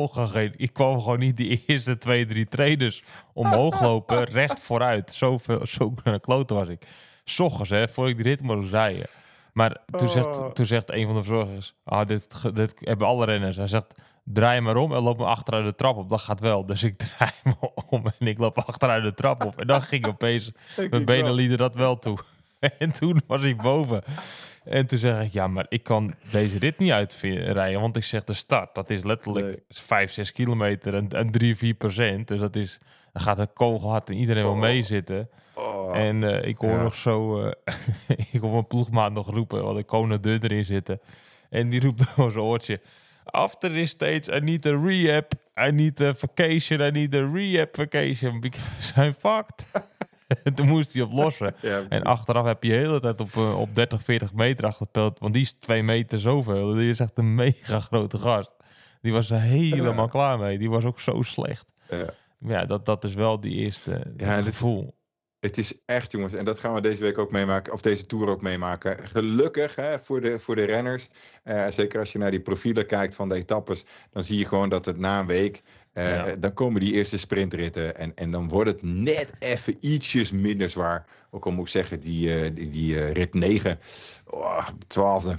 S1: ik kwam gewoon niet die eerste 2-3 traders omhoog lopen, recht vooruit. Zo klote was ik. 's Ochtends, hè, voor ik de rit moest rijden. Maar toen zegt een van de verzorgers, dit hebben alle renners. Hij zegt, draai maar om en loop me achteruit de trap op. Dat gaat wel. Dus ik draai me om en ik loop achteruit de trap op. En dan ging opeens, mijn benen lieten dat wel toe. En toen was ik boven. En toen zeg ik, ja, maar ik kan deze rit niet uitrijden. Want ik zeg, de start, dat is letterlijk 5-6 kilometer en 3-4%. Dus dat is, dan gaat het kogelhard en iedereen wil meezitten. En ik hoor nog zo, ik hoor mijn ploegmaat nog roepen, want ik kon de deur erin zitten. En die roept door zijn oortje... After this stage, I need a rehab. I need a vacation. I need a rehab vacation. Because I'm fucked. En toen moest hij op lossen. En achteraf heb je de hele tijd op 30, 40 meter achterpeld. Want die is 2 meter zoveel. Die is echt een mega grote gast. Die was er helemaal klaar mee. Die was ook zo slecht. Ja, dat is wel die eerste gevoel.
S2: Het is echt, jongens, en dat gaan we deze week ook meemaken, of deze Tour ook meemaken. Gelukkig voor de renners, zeker als je naar die profielen kijkt van de etappes, dan zie je gewoon dat het na een week, dan komen die eerste sprintritten en dan wordt het net even ietsjes minder zwaar. Ook al moet ik zeggen, die rit 9, 12e.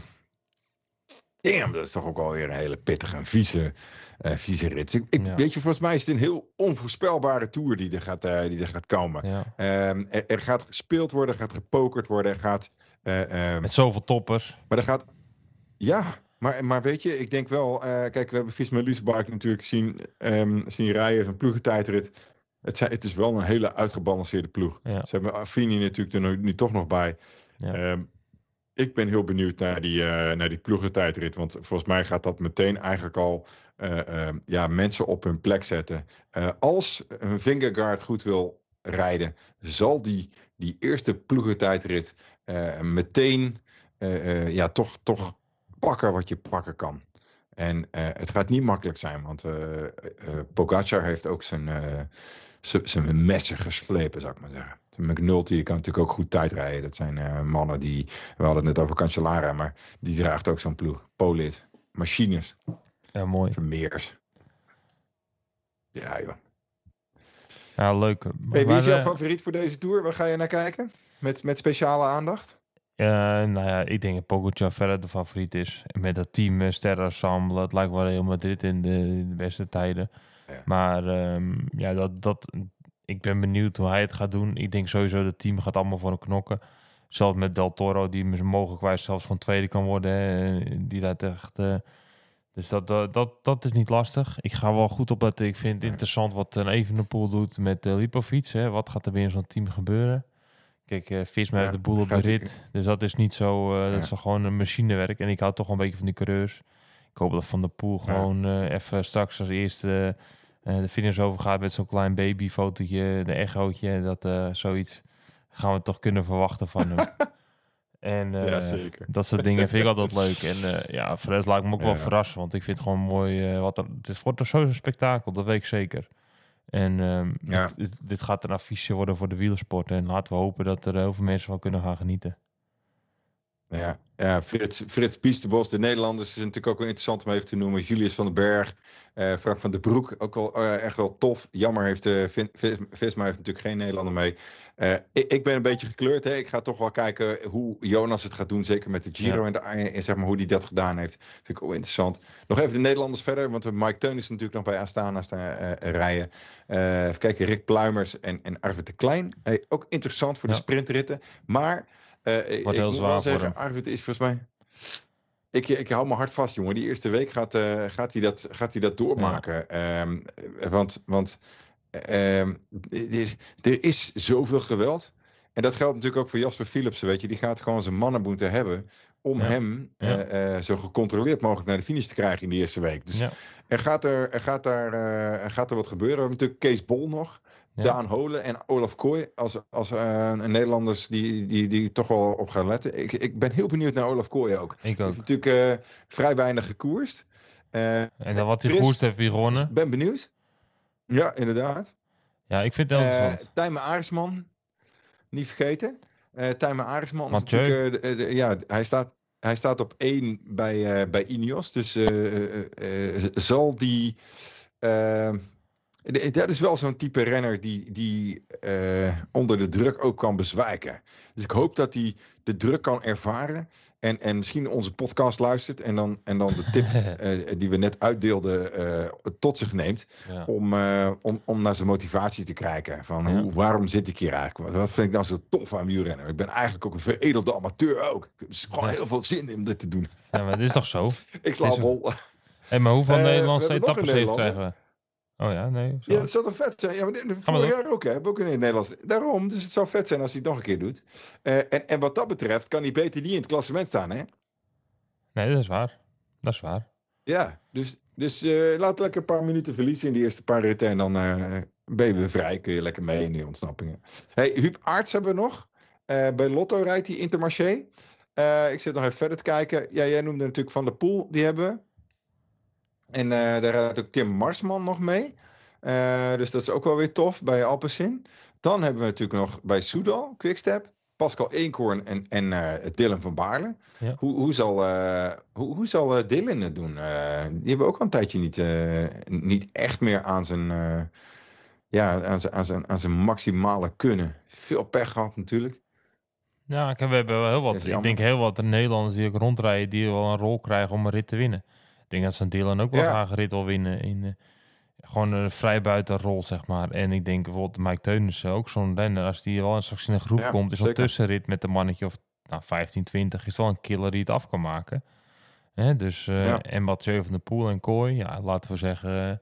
S2: Damn, dat is toch ook alweer een hele pittige en vieze rit. Weet je, volgens mij is het een heel onvoorspelbare Tour die er gaat komen.
S1: Ja.
S2: Er gaat gespeeld worden, er gaat gepokerd worden, er gaat...
S1: met zoveel toppers.
S2: Maar er gaat... Ja, maar weet je, ik denk wel... kijk, we hebben Visma Leasebike natuurlijk zien rijden, zo'n ploegentijdrit. Het is wel een hele uitgebalanceerde ploeg. Ja. Ze hebben Affini natuurlijk er nu toch nog bij. Ja. Ik ben heel benieuwd naar die ploegentijdrit. Want volgens mij gaat dat meteen eigenlijk al mensen op hun plek zetten. Als een Vingegaard goed wil rijden, zal die eerste ploegentijdrit meteen toch pakken wat je pakken kan. En het gaat niet makkelijk zijn, want Pogacar heeft ook zijn messen geslepen, zou ik maar zeggen. McNulty kan natuurlijk ook goed tijd rijden. Dat zijn mannen die... We hadden het net over Cancellara, maar die draagt ook zo'n ploeg. Polit. Machines.
S1: Ja, mooi.
S2: Vermeers. Ja, joh.
S1: Ja, leuk.
S2: Hey, wie is jouw favoriet voor deze Tour? Waar ga je naar kijken? Met speciale aandacht?
S1: Ik denk dat Pogacar verder de favoriet is. Met dat team sterrenensemble. Het lijkt wel heel Madrid in de beste tijden. Ja. Maar ik ben benieuwd hoe hij het gaat doen. Ik denk sowieso dat het team gaat allemaal voor hem knokken. Zelfs met Del Toro, die mogelijkwijs zelfs gewoon tweede kan worden. Hè. Die dat echt... Dus dat is niet lastig. Ik ga wel goed opletten. Ik vind het interessant wat een Evenepoel doet met Lipovic. Hè. Wat gaat er binnen zo'n team gebeuren? Kijk, Visma heeft de boel op de rit. Dus dat is niet zo... dat is gewoon een machinewerk. En ik hou toch wel een beetje van die coureurs. Ik hoop dat Van der Poel gewoon even straks als eerste... de finish overgaat met zo'n klein babyfotootje, de echootje. Dat zoiets gaan we toch kunnen verwachten van hem. En
S2: zeker.
S1: Dat soort dingen vind ik altijd leuk. En voor de rest laat ik me ook wel verrassen. Want ik vind het gewoon mooi. Het wordt toch zo'n spektakel, dat weet ik zeker. En dit gaat een affiche worden voor de wielersport. En laten we hopen dat er heel veel mensen van kunnen gaan genieten.
S2: Ja, Frits Piestebos, de Nederlanders, is natuurlijk ook wel interessant om even te noemen. Julius van den Berg, Frank van den Broek, ook wel echt wel tof. Jammer heeft Visma heeft natuurlijk geen Nederlander mee. Ik ben een beetje gekleurd. Hè. Ik ga toch wel kijken hoe Jonas het gaat doen, zeker met de Giro en zeg maar hoe hij dat gedaan heeft. Vind ik ook interessant. Nog even de Nederlanders verder, want Mike Teun is natuurlijk nog bij Astana rijden. Even kijken, Rick Pluimers en Arvid de Klein. Ook interessant voor de sprintritten, maar...
S1: ik moet wel zeggen,
S2: Arvid is volgens mij... Ik hou me hard vast, jongen. Die eerste week gaat hij dat doormaken. Ja. Want er is zoveel geweld. En dat geldt natuurlijk ook voor Jasper Philipsen, weet je. Die gaat gewoon zijn mannen moeten hebben om hem zo gecontroleerd mogelijk naar de finish te krijgen in de eerste week. Dus er gaat er wat gebeuren. We hebben natuurlijk Kees Bol nog. Ja. Daan Holen en Olaf Kooi als een Nederlanders die toch wel op gaan letten. Ik ben heel benieuwd naar Olaf Kooi ook.
S1: Ik ook.
S2: Hij heeft natuurlijk vrij weinig gekoerst.
S1: En dan wat hij gekoerst heeft, hij gewonnen.
S2: Ben benieuwd. Ja, inderdaad.
S1: Ja, ik vind het interessant.
S2: Tijmen Aresman, niet vergeten. Tijmen Aresman is natuurlijk... hij staat op 1 bij Ineos. Dus zal die... Dat is wel zo'n type renner die onder de druk ook kan bezwijken. Dus ik hoop dat hij de druk kan ervaren. En misschien onze podcast luistert. En dan de tip die we net uitdeelden tot zich neemt. Ja. Om naar zijn motivatie te kijken. Van waarom zit ik hier eigenlijk? Wat vind ik nou zo tof aan wielrennen? Ik ben eigenlijk ook een veredelde amateur ook. Ik heb gewoon heel veel zin in dit te doen.
S1: Ja, maar dat is toch zo?
S2: Ik sla bol.
S1: Hey, maar hoeveel Nederlandse etappes krijgen we? Oh ja, nee.
S2: Ja, dat zou toch vet zijn. Ja, maar vorig jaar ook, hè. Heb ook in het Nederlands. Daarom, dus het zou vet zijn als hij het nog een keer doet. En wat dat betreft kan hij beter niet in het klassement staan, hè?
S1: Nee, dat is waar. Dat is waar.
S2: Ja, dus laat lekker een paar minuten verliezen in die eerste paar ritten. En dan ben je weer vrij. Kun je lekker mee in die ontsnappingen. Hey, Huub Aerts hebben we nog. Bij Lotto rijdt hij Intermarché. Ik zit nog even verder te kijken. Ja, jij noemde natuurlijk Van der Poel. Die hebben we. En daar rijdt ook Tim Marsman nog mee. Dus dat is ook wel weer tof bij Alpecin. Dan hebben we natuurlijk nog bij Soudal, Quickstep, Pascal Eenkhoorn en Dylan van Baarle.
S1: Ja.
S2: Hoe zal Dylan het doen? Die hebben ook al een tijdje niet echt meer aan zijn maximale kunnen. Veel pech gehad natuurlijk.
S1: Ja, we hebben wel heel wat. Ik denk heel wat Nederlanders die ook rondrijden, die wel een rol krijgen om een rit te winnen. Ik denk dat zo'n Dylan ook wel graag een rit wil winnen in gewoon een vrijbuitenrol, zeg maar. En ik denk bijvoorbeeld Mike Teunissen ook zo'n renner. Als die wel straks in een groep komt, is een tussenrit met een mannetje of 15, 20, is wel een killer die het af kan maken. Dus, en Mathieu van der Poel en Kooi, laten we zeggen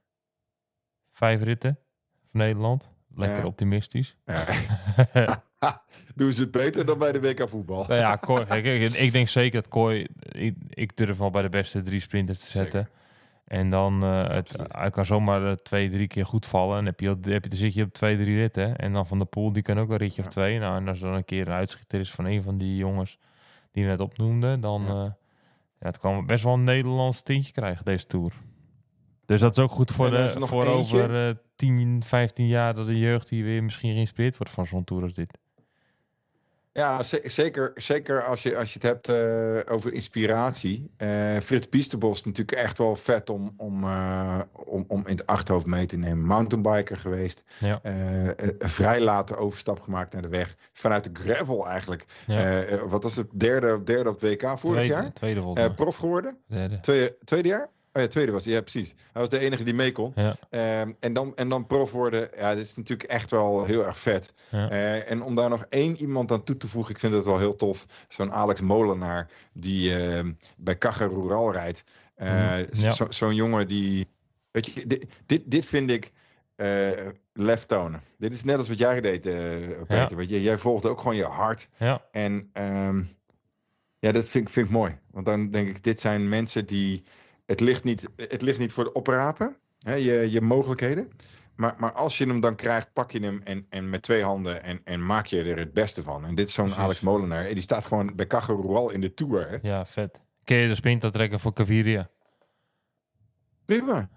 S1: 5 ritten voor Nederland. Lekker optimistisch.
S2: Ja. Doen ze het beter dan bij de WK voetbal?
S1: Nou ja, Kooi, ik denk zeker dat Kooi... Ik durf wel bij de beste 3 sprinters te zetten. Zeker. En dan hij kan zomaar 2-3 keer goed vallen. En dan zit je op 2-3 ritten. En dan Van der Poel, die kan ook een ritje of 2. Nou, en als er dan een keer een uitschieter is van een van die jongens die we net opnoemden, dan het kan best wel een Nederlands tintje krijgen, deze Tour. Dus dat is ook goed voor over 10, 15 jaar dat de jeugd hier weer misschien geïnspireerd wordt van zo'n Tour als dit.
S2: Ja, zeker als je het hebt over inspiratie. Frits Biesterbos natuurlijk echt wel vet om in het achterhoofd mee te nemen. Mountainbiker geweest.
S1: Ja.
S2: Een vrij late overstap gemaakt naar de weg. Vanuit de gravel eigenlijk. Ja. Wat was het? Derde op WK vorig jaar?
S1: Tweede
S2: prof geworden? Tweede jaar? Oh ja, tweede was hij. Ja, precies. Hij was de enige die mee kon.
S1: Ja.
S2: En dan prof worden. Ja, dit is natuurlijk echt wel heel erg vet.
S1: Ja.
S2: En om daar nog één iemand aan toe te voegen. Ik vind het wel heel tof. Zo'n Alex Molenaar. Die bij Caja Rural rijdt. Zo'n jongen die... Weet je, dit vind ik... lef tonen. Dit is net als wat jij deed, Peter. Weet je, jij volgde ook gewoon je hart.
S1: Ja.
S2: En dat vind ik mooi. Want dan denk ik, dit zijn mensen die... Het ligt niet voor de oprapen, hè, je mogelijkheden. Maar als je hem dan krijgt, pak je hem en met 2 handen en maak je er het beste van. En dit is zo'n Precies. Alex Molenaar. En die staat gewoon bij Caja Rural in de Tour. Hè?
S1: Ja, vet. Kun je de sprinter trekken voor Gaviria?
S2: Prima.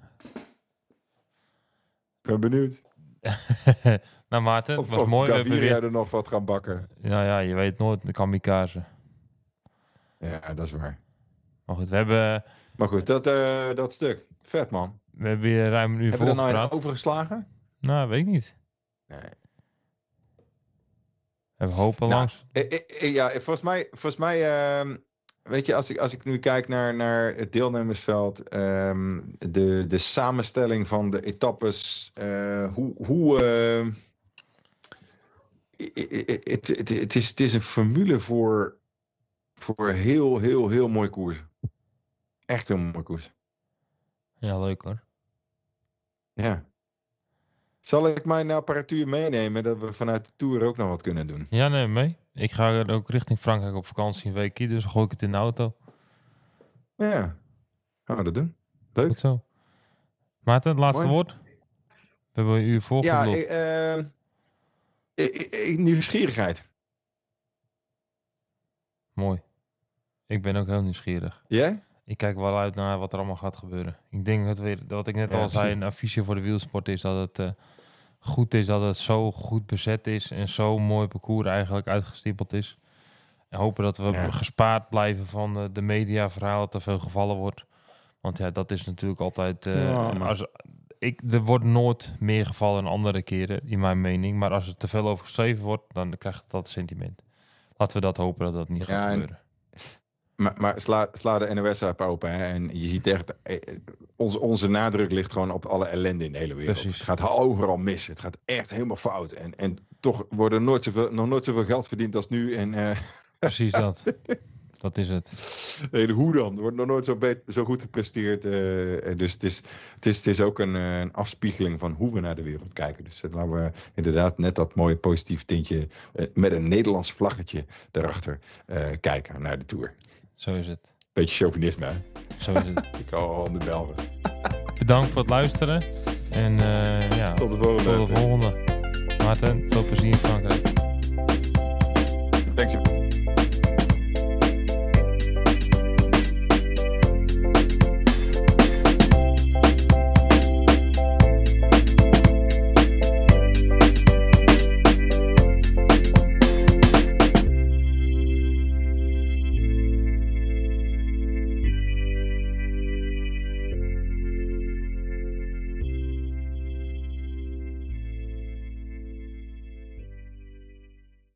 S2: Ik ben benieuwd.
S1: Nou Maarten, het was mooi.
S2: Of Gaviria er nog wat gaan bakken.
S1: Nou ja, je weet nooit, de kamikaze.
S2: Ja, dat is waar.
S1: Maar goed, we hebben...
S2: Maar goed, dat stuk. Vet, man.
S1: We hebben weer ruim een uur
S2: volgepraat. Hebben we er nou
S1: overgeslagen? Nou, weet ik niet.
S2: Nee.
S1: We hopen langs.
S2: Ja, volgens mij weet je, als ik nu kijk naar het deelnemersveld, de samenstelling van de etappes, het is een formule voor heel, heel, heel mooi koers. Echt een mooi koers.
S1: Ja, leuk hoor.
S2: Ja. Zal ik mijn apparatuur meenemen, dat we vanuit de Tour ook nog wat kunnen doen?
S1: Ja, neem mee. Ik ga er ook richting Frankrijk op vakantie een weekje, dus dan gooi ik het in de auto.
S2: Ja, gaan we dat doen. Leuk.
S1: Goed zo. Maarten, het laatste woord? We hebben een uur volgeluld.
S2: Ja, nieuwsgierigheid.
S1: Mooi. Ik ben ook heel nieuwsgierig.
S2: Jij?
S1: Ik kijk wel uit naar wat er allemaal gaat gebeuren. Ik denk dat wat ik net al zei, een affiche voor de wielsport is dat het goed is dat het zo goed bezet is en zo mooi parcours eigenlijk uitgestippeld is. En hopen dat we gespaard blijven van de mediaverhaal dat er veel gevallen wordt. Want ja, dat is natuurlijk altijd... er wordt nooit meer gevallen dan andere keren, in mijn mening. Maar als er te veel over geschreven wordt, dan krijgt het dat sentiment. Laten we dat hopen dat dat niet gaat gebeuren.
S2: Maar sla de NOS-app open. Hè, en je ziet echt... Onze nadruk ligt gewoon op alle ellende in de hele wereld. Precies. Het gaat overal mis. Het gaat echt helemaal fout. En toch wordt er nog nooit zoveel geld verdiend als nu. En,
S1: Precies dat. Dat is het.
S2: Nee, hoe dan? Er wordt nog nooit zo goed gepresteerd. Dus het is ook een afspiegeling van hoe we naar de wereld kijken. Dus laten we inderdaad net dat mooie positief tintje met een Nederlands vlaggetje erachter kijken naar de Tour.
S1: Zo is het.
S2: Beetje chauvinisme, hè?
S1: Zo is het.
S2: Ik hou al de Belgen.
S1: Bedankt voor het luisteren. En
S2: Tot de volgende.
S1: Tot de volgende. Maarten, veel plezier in Frankrijk.
S2: Dankjewel.